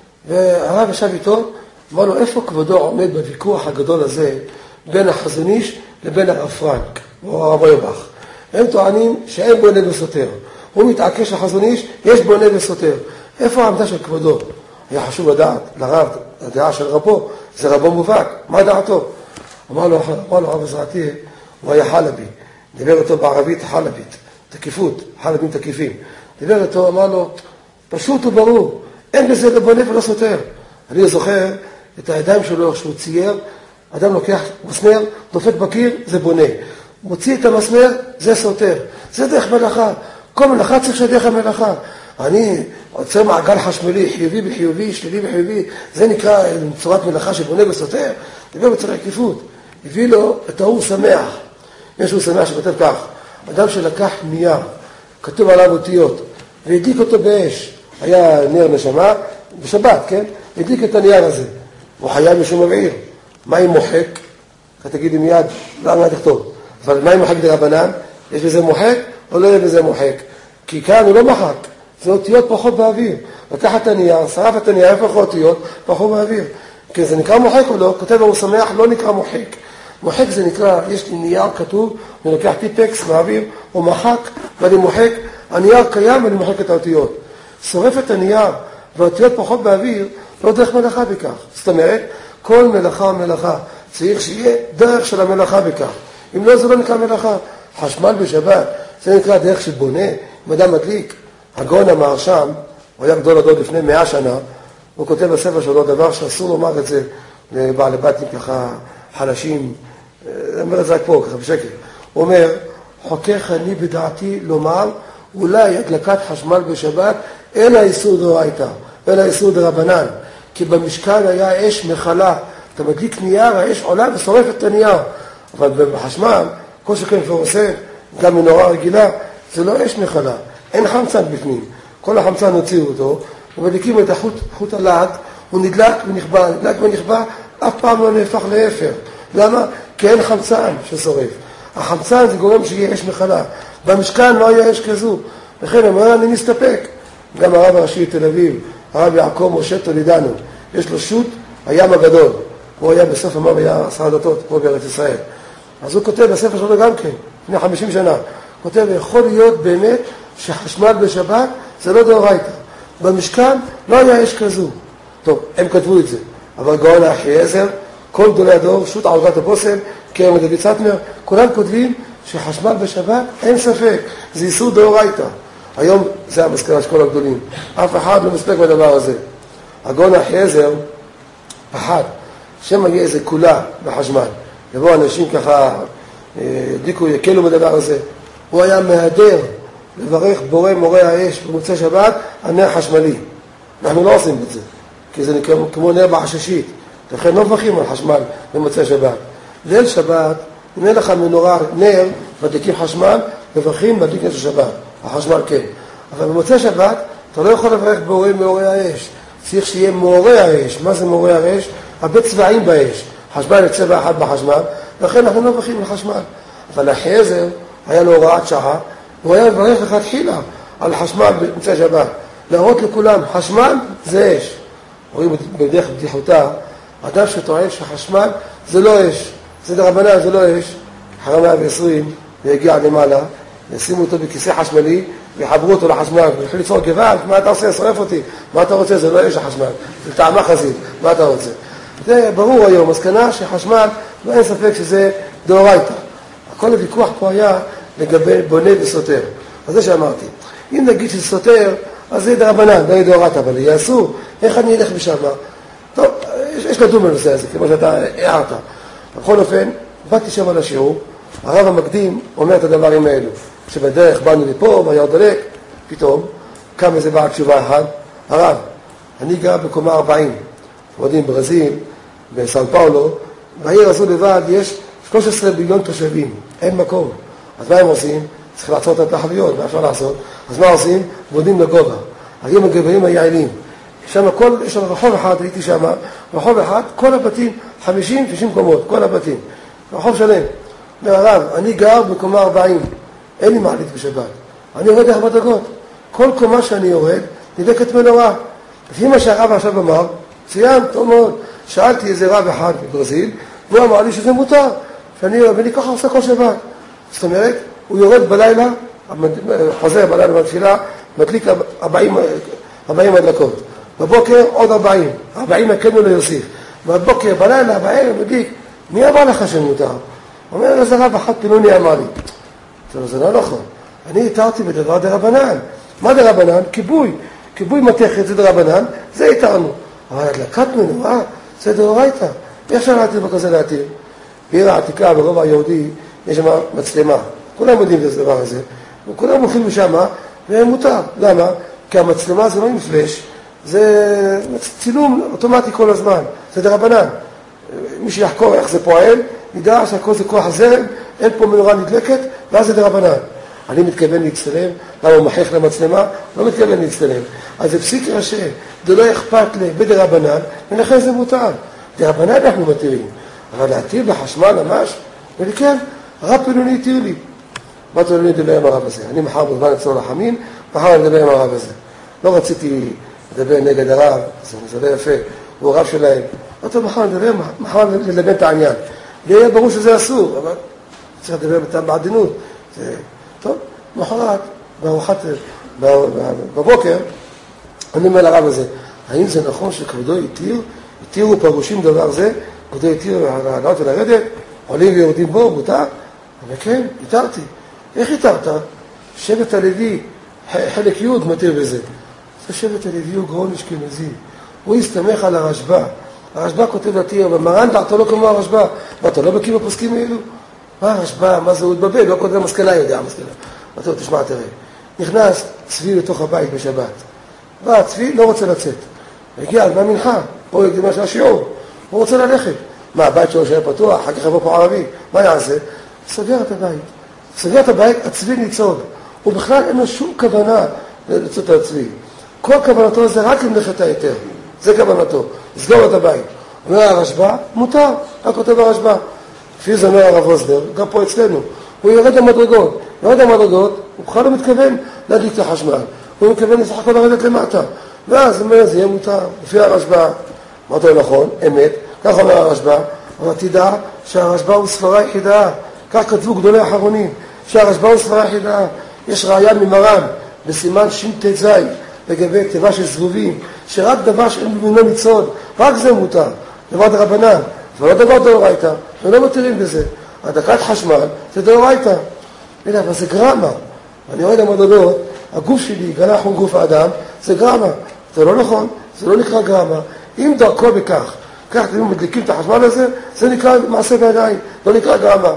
והרב ישב איתו, אמר לו, איפה כבודו עומד בוויכוח הגדול הזה בין החזון איש לבין הרב פרנק, או הרב אוירבך. הם טוענים שאין בונה וסותר. הוא מתעקש החזון איש, יש בונה וסותר. איפה העמדה של כבודו? היה חשוב לדעת, לרב, הדעה של רבו, זה רבו מובהק, מה דעתו? אמר לו, אמר לו הרב עזרא עטיה, הוא היה חלבי, דיבר איתו בערבית חלבית, תקיפות, חלבים תקיפים. דיבר איתו, אמר לו, פשוט וברור, אין בזה לא בונה ולא סותר. אני זוכר את הידיים שלו שהוא צייר, אדם לוקח מסמר, דופק בקיר, זה בונה. מוציא את המסמר, זה סותר. זה דרך מלאכה. כל מלאכה צריך שדרך המלאכה. אני עוצר מעגל חשמלי, חיובי בחיובי, שלילי בחיובי, זה נקרא צורת מלאכה שבונה וסותר. דיבר בצורה עקיפות. הביא לו את האור שמח. יש אור שמח שכותב כך, אדם שלקח נייר, כתוב עליו אותיות, והדיק אותו באש. היה נר נשמה, בשבת, כן? הדיק את הנייר הזה. הוא חייב משום מבעיר. מה אם מוחק? אתה תגיד לי מיד, לא מיד תכתוב. אבל מה אם מוחק דרבנן? יש בזה מוחק או לא יהיה בזה מוחק? כי כאן הוא לא מחק. זה אותיות פחות באוויר. לקח את הנייר, שרף את הנייר, איפה אותיות? פחות באוויר. כי זה נקרא מוחק או לא? כותב הוא שמח, לא נקרא מוחק. מוחק זה נקרא, יש לי נייר כתוב, אני לוקח טיפקס באוויר, הוא מחק, ואני מוחק, הנייר קיים ואני מוחק את האותיות. שורף את הנייר והאותיות פחות באוויר, לא דרך מלאכה בכך. זאת אומרת, כל מלאכה מלאכה, צריך שיהיה דרך של המלאכה בכך. אם לא, זה לא נקרא מלאכה. חשמל בשבת, זה נקרא דרך של בונה, אם אדם מדליק. הגאון המהרש"ם, הוא היה גדול הדוד לפני מאה שנה, הוא כותב בספר שלו דבר שאסור לומר את זה לבעלי בתים ככה חלשים, אני אומר את זה רק פה, ככה בשקל. הוא אומר, חוכך אני בדעתי לומר, אולי הדלקת חשמל בשבת, אלא איסור דאורייתא, אלא איסור דרבנן. כי במשכן היה אש מחלה, אתה מדליק נייר, האש עולה ושורפת את הנייר. אבל בחשמל, כל שכן פלורסנט, גם מנורה רגילה, זה לא אש מחלה, אין חמצן בפנים. כל החמצן הוציאו אותו, ומדליקים את החוט, חוט הלהט, הוא נדלק ונכבה, נדלק ונכבה, אף פעם לא נהפך לאפר. למה? כי אין חמצן ששורף. החמצן זה גורם שיהיה אש מחלה. במשכן לא היה אש כזו. לכן אמרה, אני מסתפק. גם הרב הראשי תל אביב, הרב יעקב משה תולידנו, יש לו שוט, הים הגדול. הוא היה בסוף אמר, היה שר הדתות, פה בארץ ישראל. אז הוא כותב בספר שלו גם כן, לפני חמישים שנה. כותב, יכול להיות באמת שחשמל בשבת זה לא דאורייתא. במשכן לא היה אש כזו. טוב, הם כתבו את זה. אבל גאון האחיעזר, כל גדולי הדור, שוט עבודת הבושם, קרם דוד סטמר, כולם כותבים שחשמל בשבת, אין ספק, זה איסור דאורייתא. היום זה המסקנה של כל הגדולים. אף אחד לא מספק בדבר הזה. הגאון אחיעזר פחד, שמא יהיה איזה כולה בחשמל. יבואו אנשים ככה, דיקו יקלו בדבר הזה. הוא היה מהדר לברך בורא מורה האש במוצאי שבת על נר חשמלי. אנחנו לא עושים את זה, כי זה כמו נר בעששית. לכן לא מברכים על חשמל במוצאי שבת. ליל שבת, אם אין לך מנורה נר, מדליקים חשמל, מברכים מדליק נר של שבת. החשמל כן. אבל במוצאי שבת, אתה לא יכול לברך בורא מורה האש. צריך שיהיה מורה האש. מה זה מורה האש? הרבה צבעים באש. חשמל לצבע אחד בחשמל, לכן אנחנו לא מברכים על חשמל. אבל אחיעזר היה לו הוראת שעה, הוא היה מברך לך תחילה על חשמל במוצאי שבת. להראות לכולם, חשמל זה אש. רואים בדרך בדיחותה, אדם שטוען שחשמל זה לא אש, זה דרבנן, זה לא אש. אחרי מאה ועשרים והגיע למעלה, ישימו אותו בכיסא חשמלי, ויחברו אותו לחשמל, ויתחילו לצעוק גוואלד, מה אתה עושה? שורף אותי. מה אתה רוצה? זה לא אש החשמל, זה טעמה חזית, מה אתה רוצה? זה ברור היום, מסקנה שחשמל, לא אין ספק שזה דאורייתא. כל הוויכוח פה היה לגבי בונה וסותר. אז זה שאמרתי, אם נגיד שזה סותר, אז זה דרבנן, לא דאורייתא, אבל יעשו, איך אני אלך משם? טוב, יש, יש לדון בנושא הזה, כמו שאתה הערת. בכל אופן, באתי שם על השיעור, הרב המקדים אומר את הדברים האלו. שבדרך באנו לפה, והיה דלק, פתאום, קם איזה בעל תשובה אחד, הרב, אני גר בקומה ארבעים, עובדים ברזיל, בסאו פאולו, בעיר הזו לבד יש שלושה עשר מיליון תושבים, אין מקום. אז מה הם עושים? צריך לעצור את התחלויות, מה אפשר לעשות? אז מה עושים? בונים לגובה. היום הגבעים היעילים. שם כל, יש שם רחוב אחד, הייתי שם, רחוב אחד, כל הבתים, חמישים שישים קומות, כל הבתים. רחוב שלם. אומר הרב, אני גר בקומה ארבעים, אין לי מעלית בשבת. אני יורד דרך מדרגות. כל קומה שאני יורד, נדלקת מנורה. לפי מה שהרב עכשיו אמר, ציינת, טוב מאוד. שאלתי איזה רב אחד בברזיל, והוא אמר לי שזה מותר, שאני ואני ככה עושה כל שבת. זאת אומרת, הוא יורד בלילה, חוזר בלילה בתפילה, מדליק ארבעים הדלקות. בבוקר עוד ארבעים, ארבעים הקנו ליוסיף. בבוקר, בלילה, בערב, מדליק. מי אמר לך שמותר? הוא אומר, איזה רב אחד פינוני אמר לי. זה לא נכון. אני התרתי בדבר דרבנן. מה דרבנן? כיבוי. כיבוי מתכת זה דרבנן, זה התרנו. אבל הדלקת מנורה זה דאורייתא. איך שאלתי בכזה להתיר? בעיר העתיקה, ברובע היהודי, יש שם מצלמה. כולם יודעים את הדבר הזה. וכולם הולכים משם, והם מותר. למה? כי המצלמה זה לא עם פלש, זה צילום אוטומטי כל הזמן. זה דרבנן. מי שיחקור איך זה פועל, ידע שהכל זה כוח הזרם, אין פה מנורה נדלקת, ואז זה דרבנן. אני מתכוון להצטלם, למה הוא מחייך למצלמה? לא מתכוון להצטלם. אז זה פסיק ראשי, זה לא אכפת לי בדרבנן, ולכן זה מותר. דרבנן אנחנו מתירים, אבל להתיר בחשמל ממש, ולכן, הרב פינוני התיר לי. באתי לו לדבר עם הרב הזה. אני מחר בזמן אצלו לחמין, מחר לדבר עם הרב הזה. לא רציתי לדבר נגד הרב, זה לא יפה, הוא הרב שלהם. באתי לו מחר לדבר, מחר ללבן את העניין. לי היה ברור שזה אסור, אבל צריך לדבר בטעם בעדינות. זה... טוב, מחרת, בארוחת, בבוקר, אני אומר לרב הזה, האם זה נכון שכבודו התיר, התירו פירושים דבר זה, כבודו התיר לעלות ולרדת, עולים ויורדים בו, מותר? אבל כן, התרתי. איך התרת? שבט הלוי, חלק י' מתיר בזה. זה שבט הלוי הוא גאון אשכנזי. הוא הסתמך על הרשב"א. הרשב"א כותב להתיר, ומרן דעתו לא כמו הרשב"א. מה, אתה לא בקיא בפוסקים האלו? מה הרשב"א, מה זה הוא התבלבל? לא כותב מסקנה, יודע מסקנה. אתה תשמע, תראה. נכנס צבי לתוך הבית בשבת. בא, צבי לא רוצה לצאת. הגיע על מהמנחה, פה יקדימה של השיעור. הוא רוצה ללכת. מה, הבית שלו שהיה פתוח, אחר כך יבוא פה ערבי. מה יעשה? סוגר את הבית. סוגר את הבית, הצבי ניצוד. הוא בכלל אין לו שום כוונה לצוד את הצבי. כל כוונתו זה רק למלאכת היתר. זה כוונתו. סגור את הבית. אומר הרשב"א, מותר. רק כותב הרשב"א. לפי זה אומר הרב אוזנר, גם פה אצלנו. הוא יורד למדרגות. יורד למדרגות, הוא בכלל לא מתכוון להדליק את החשמל. הוא מתכוון לסך הכל לרדת למטה. ואז הוא אומר, זה יהיה מותר. לפי הרשב"א, אמרת לו נכון, אמת. כך אומר הרשב"א. אבל תדע שהרשב"א הוא ספרה יחידה. כך כתבו גדולי האחרונים. שהרשב"א הוא ספרה יחידה. יש ראיה ממרן בסימן ש"ט"ז לגבי תיבה של זבובים, שרק דבר שאין במינו ניצוד, רק זה מותר. דבר דרבנן. זה לא דבר דאורייתא. אנחנו לא מתירים בזה. הדלקת חשמל זה דאורייתא. אני יודע, אבל זה גרמה. אני רואה למדדות, הגוף שלי, גלה חום גוף האדם, זה גרמה. זה לא נכון, זה לא נקרא גרמה. אם דרכו בכך, כך אתם מדליקים את החשמל הזה, זה נקרא מעשה בידיים, לא נקרא גרמה.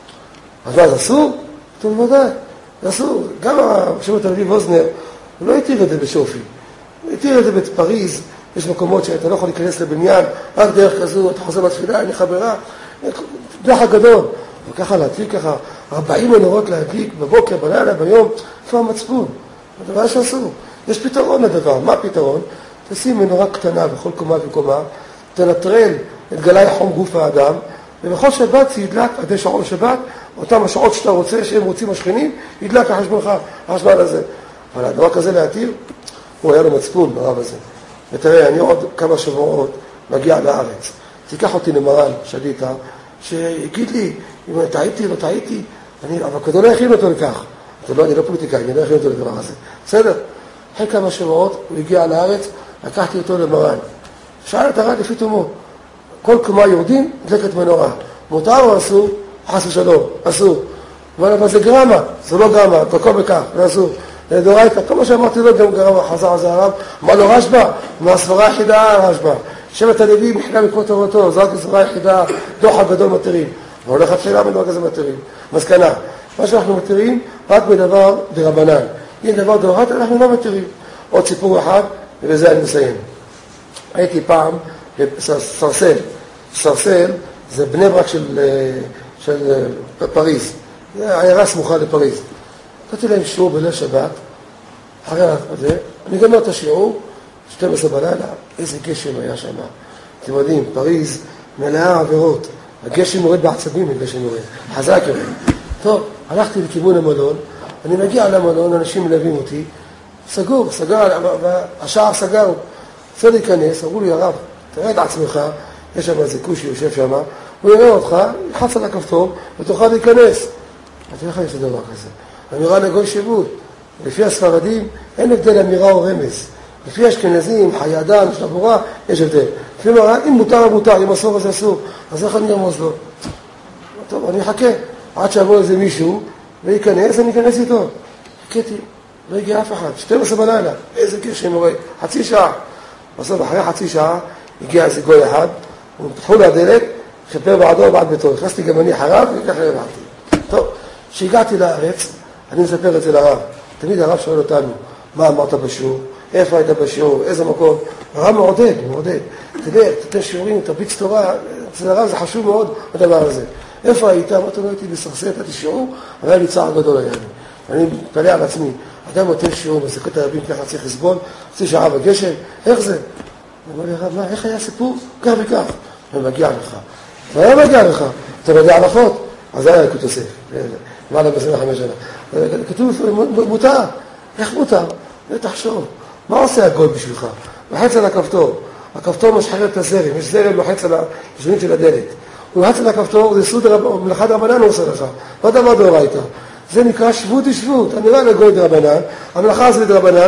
אז מה, זה אסור? טוב, ודאי, זה אסור. גם השם תל אביב אוזנר, הוא לא התיר את זה בשופי. הוא התיר את זה בפריז, יש מקומות שאתה לא יכול להיכנס לבניין, רק דרך כזו, אתה חוזר בתפילה, אין לך ברירה, דרך גדול. וככה להדליק ככה, ארבעים מנורות להדליק בבוקר, בלילה, ביום, איפה המצפון? זה דבר שאסור. יש פתרון לדבר. מה הפתרון? תשים מנורה קטנה בכל קומה וקומה, תנטרל את גלי חום גוף האדם, ובכל שבת זה ידלק עדי שעון שבת, אותם השעות שאתה רוצה, שהם רוצים השכנים, ידלק החשבונך, החשבון הזה. אבל הדבר כזה להתיר, הוא היה לו מצפון ברב הזה. ותראה, אני עוד כמה שבועות מגיע לארץ. תיקח אותי למרן, שליטה, שיגיד לי, אם טעיתי, לא טעיתי, אני, אבל כדו לא יכין אותו לכך. לא, אני לא פוליטיקאי, אני לא יכין אותו לדבר הזה. בסדר? אחרי כמה שבועות, הוא הגיע לארץ, לקחתי אותו למרן. שאל את הרב לפי תומו, כל קומה יורדים, דלקת מנורה. מותר או אסור? חס ושלום, אסור. אבל זה גרמה, זה לא גרמה, תקום בכך, זה אסור. דורייתא, כל מה שאמרתי לו גם גרמה, חזר על זה הרב, אמר לו רשב"א, מהסברה היחידה רשב"א. שבט הלוי מחילה מכל תורתו, זאת הסברה היחידה, דוח הגדול מתירים. אבל הולך התחילה בדבר כזה מתירים. מסקנה, מה שאנחנו מתירים, רק בדבר דרבנן. אם דבר דורייתא, אנחנו לא מתירים. עוד סיפור אחד, ובזה אני מסיים. הייתי פעם בסרסל. סרסל זה בני ברק של, של פריז. זה עיירה סמוכה לפריז. קראתי להם שיעור בליל שבת, אחרי זה, אני גמר את השיעור, שתים עשרה בלילה, איזה גשם היה שם. אתם יודעים, פריז מלאה עבירות. הגשם מורד בעצבים, הגשם מורד. חזק יורד. טוב, הלכתי לכיוון המלון, אני מגיע למלון, אנשים מלווים אותי, סגור, סגר, השער סגר. רוצה להיכנס, אמרו לי, הרב, תראה את עצמך, יש שם איזה כושי יושב שם, הוא יראה אותך, יחץ על הכפתור, ותוכל להיכנס. אתה איך יש לדבר כזה? אמירה לגוי שיבות. לפי הספרדים, אין הבדל אמירה או רמז. לפי אשכנזים, חיי אדם, שלבורה, יש הבדל. לפי מראה, אם מותר או מותר, אם אסור אז אסור, אז איך אני ארמוז לו? טוב, אני אחכה. עד שיבוא איזה מישהו, וייכנס, אני אכנס איתו. חכיתי, לא הגיע אף אחד. שתים עשרה בלילה, איזה גשם מורה, חצי שעה. בסוף, אחרי חצי שעה, הגיע איזה גוי אחד, הוא פתחו לו הדלת, חיפר בעדו בעד ביתו. הכנסתי גם אני חרב, וככה הבאתי. טוב, כשהגעתי לארץ, אני מספר את זה לרב. תמיד הרב שואל אותנו, מה אמרת בשיעור? איפה היית בשיעור? איזה מקום? הרב מעודד, מעודד. תדע, תתן שיעורים, תרביץ תורה, אצל הרב זה חשוב מאוד, הדבר הזה. איפה היית? אמרת לו, הייתי בסרסל, הייתי שיעור, אבל היה לי צער גדול היה לי. אני מתפלא על עצמי, אדם נותן שיעור, מסקת הרבים ככה צריך לסבול, חצי שעה בגשם, איך זה? אמר לי הרב, מה, איך היה הסיפור? כך וכך. ומגיע לך. מה היה מגיע לך? אתה מגיע הלכות? אז זה היה יקוד יוסף. מעלה ב-עשרים וחמש שנה. כתוב, מותר. איך מותר? תחשוב. מה עושה הגוי בשבילך? לוחץ על הכפתור. הכפתור משחרר את הזרם. יש זרם לוחץ על השבנית של הדלת. הוא לוחץ על הכפתור, זה סוד מלאכת רבנן הוא עושה לך. לא דבר דאורייתא. זה נקרא שבות ושבות. אני רואה לגוי דרבנן, המלאכה זה דרבנן,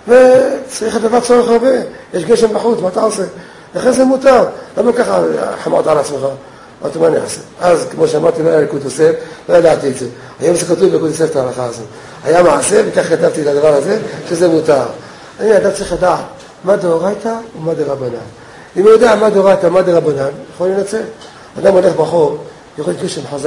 וצריך לדבר צורך הרבה. יש גשם בחוץ, מה אתה עושה? לכן זה מותר. למה ככה חמרת על עצמך? אמרתי, מה אני אעשה? אז, כמו שאמרתי, לא היה יקוד יוסף, לא ידעתי את זה. היום זה כתוב ביקוד יוסף את ההלכה הזאת. היה מעשה, וכך כתבתי לדבר הזה, שזה מותר. אני אדם צריך לדעת מה דאורייתא ומה דרבנן. אם הוא יודע מה דאורייתא, מה דרבנן, יכול לנצל. אדם הולך בחור, יכול להיות גשם חזק,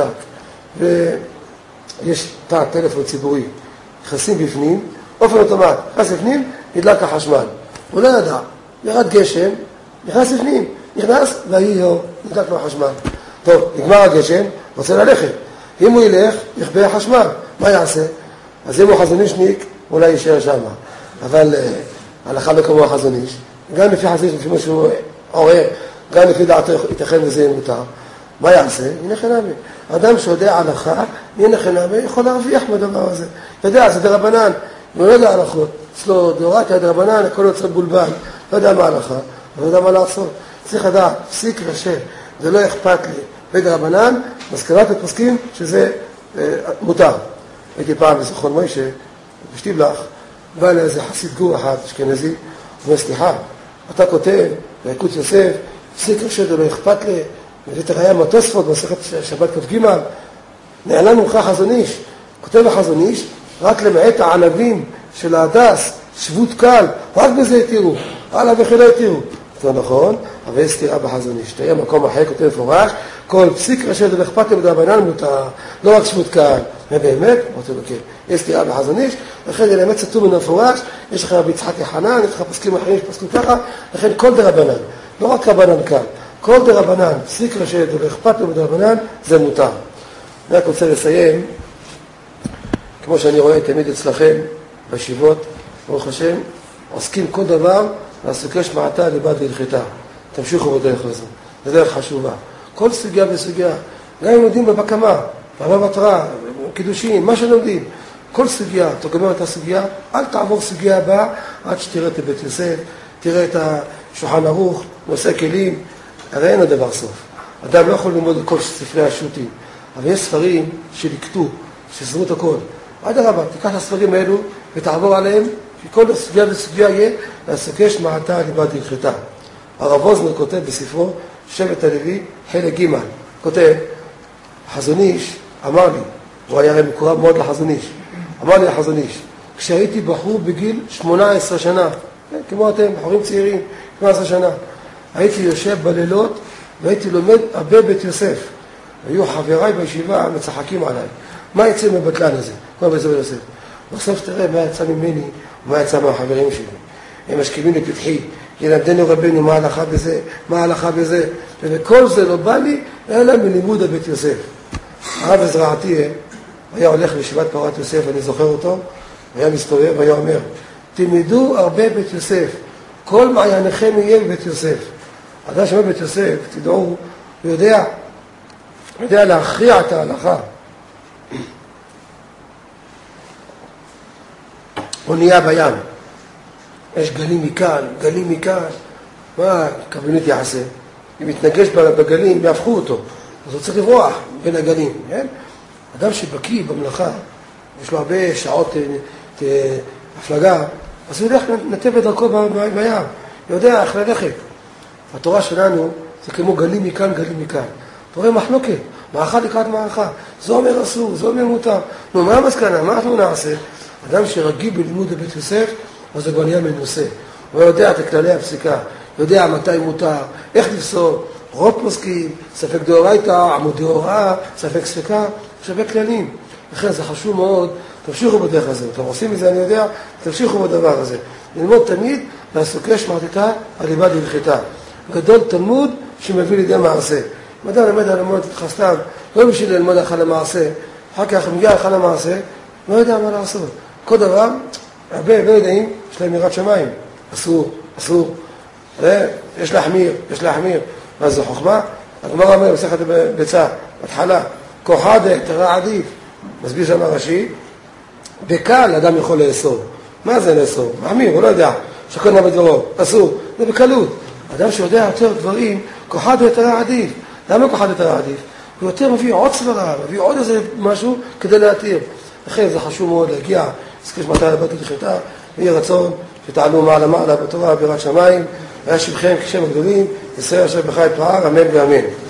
ויש תא טלפון ציבורי, נכנסים בפנים, אופן אוטומט, נכנס בפנים, נדלק החשמל. הוא לא ידע, ירד גשם, נכנס בפנים, נכנס, והיא לא, נדלק לו החשמל. טוב, נגמר הגשם, רוצה ללכת. אם הוא ילך, יכבה החשמל. מה יעשה? אז אם הוא חזון אישניק, אולי יישאר שם. אבל הלכה לא כמו החזון איש. גם לפי חזון איש, לפי מה שהוא עורר, גם לפי דעתו ייתכן וזה יהיה מותר. מה יעשה? הנה חינמי. אדם שיודע הלכה, הנה חינמי, יכול להרוויח בדבר הזה. אתה יודע, זה דרבנן. אם הוא לא יודע הלכות, אצלו דאורייתא דרבנן, הכל יוצא בולבל. לא יודע מה הלכה, לא יודע מה לעשות. צריך לדעת, פסיק ושם. זה לא אכפת לי. בדרבנן, מסקנת הפוסקים שזה אה, מותר. הייתי פעם בזכרון מוישה, בשטיבלח, בא לאיזה חסיד גור אחד, אשכנזי, הוא אומר, סליחה, אתה כותב, ביקוד יוסף, פסיק ושם, זה לא אכפת לי, וזה תראה מטוספות, מסכת שבת כ"ג, נעלם ממך חזון איש, כותב החזון איש, רק למעט הענבים של ההדס, שבות קל, רק בזה יתירו, הלאה וכי לא יתירו. זה נכון, אבל יש סתירה בחזון איש. תראה מקום אחר כותב מפורש, כל פסיק ראשי דלאכפת מדרבנן מותר, לא רק שבות קל. ובאמת, רוצה לו כן, יש סתירה בחזון איש, לכן זה באמת סתום מן המפורש, יש לך רבי יצחק יחנן, יש לך פסקים אחרים שפסקו ככה, לכן כל דרבנן, לא רק רבנן קל, כל דרבנן, פסיק ראשי דלאכפת מדרבנן, זה מותר. אני רק רוצה לסיים, כמו שאני רואה תמיד אצלכם, בישיבות, ברוך השם, עוסקים כל דבר, לעסוקי שמעתה לבד והלכתה. תמשיכו בדרך הזו, זו דרך חשובה. כל סוגיה וסוגיה, גם אם לומדים בבקמה, בבא בתרא, קידושים, מה שלומדים, כל סוגיה, אתה גומר את הסוגיה, אל תעבור סוגיה הבאה, עד שתראה את בית יוסף, תראה את השולחן ערוך, נושא כלים, הרי אין הדבר סוף. אדם לא יכול ללמוד את כל ספרי השו"תים, אבל יש ספרים שליקטו, שסרו את הכל. עד הרבה, תיקח את הספרים האלו ותעבור עליהם, שכל סוגיה וסוגיה יהיה לעסוקי שמעתה לבד והלכתה. הרב ווזנר כותב בספרו, שבט הלוי, חלק ג', כותב, החזון איש אמר לי, הוא היה הרי מקורב מאוד לחזון איש, אמר לי החזון איש, כשהייתי בחור בגיל שמונה עשרה שנה, כמו אתם, בחורים צעירים, שמונה עשרה שנה, הייתי יושב בלילות והייתי לומד הרבה בית יוסף. היו חבריי בישיבה מצחקים עליי. מה יצא מבטלן הזה? כל בית יוסף. בסוף תראה מה יצא ממני ומה יצא מהחברים שלי. הם משכיבים לפתחי, ילמדנו רבנו מה ההלכה בזה, מה ההלכה בזה, וכל זה לא בא לי, אלא מלימוד הבית יוסף. הרב עזרעתי היה הולך לישיבת פרת יוסף, אני זוכר אותו, היה מסתובב והיה אומר, תלמדו הרבה בית יוסף, כל מעייניכם יהיה בבית יוסף. אדם שאומר בית יוסף, תדעו, הוא יודע, הוא יודע להכריע את ההלכה. אונייה בים, יש גלים מכאן, גלים מכאן, מה קברניט יעשה? אם יתנגש בגלים, יהפכו אותו, אז הוא צריך לברוח בין הגלים, כן? אדם שבקיא במלאכה, יש לו הרבה שעות הפלגה, אז הוא ילך לנתב את דרכו בים, יודע איך ללכת. התורה שלנו זה כמו גלים מכאן, גלים מכאן. אתה רואה מחלוקת, מערכה לקראת מערכה, זה אומר אסור, זה אומר מותר. נו, מה המסקנה? מה אנחנו נעשה? אדם שרגיל בלימוד בבית יוסף, אז זה כבר נהיה מנוסה. הוא יודע את כללי הפסיקה, יודע מתי מותר, איך לפסול, רוב פוסקים, ספק דאורייתא, עמוד דאוראה, ספק ספקה, שווה כללים. לכן זה חשוב מאוד, תמשיכו בדרך הזה. אתם עושים את זה, אני יודע, תמשיכו בדבר הזה. ללמוד תמיד, לעסוקי שמעתה על לבד והלכתה. גדול תלמוד שמביא לידי מעשה. אם אדם למד על ללמוד את חסתם, לא בשביל ללמוד הלכה למעשה, אחר כך מגיע הלכה למעשה, לא יודע מה לעשות. כל דבר, הרבה לא יודעים, יש להם יראת שמיים. אסור, אסור. יש להחמיר, יש להחמיר. מה זה חוכמה? הגמרא אומר, מסכת ביצה, התחלה, כוחא דהיתרא עדיף. מסביר שם הרש"י, בקל אדם יכול לאסור. מה זה לאסור? מחמיר, הוא לא יודע. שכל נא בדברו, אסור. זה בקלות. אדם שיודע יותר דברים, כוחא דהיתרא עדיף. למה כוחא דהיתרא עדיף? הוא יותר מביא עוד סברה, מביא עוד איזה משהו כדי להתיר. לכן זה חשוב מאוד להגיע, עסקי שמעתה לבד והלכתה, ויהיה רצון שתעלו מעלה מעלה בתורה ביראת שמיים, וישבכם כשם הגדולים, ישראל אשר בך יתפאר, אמן ואמן.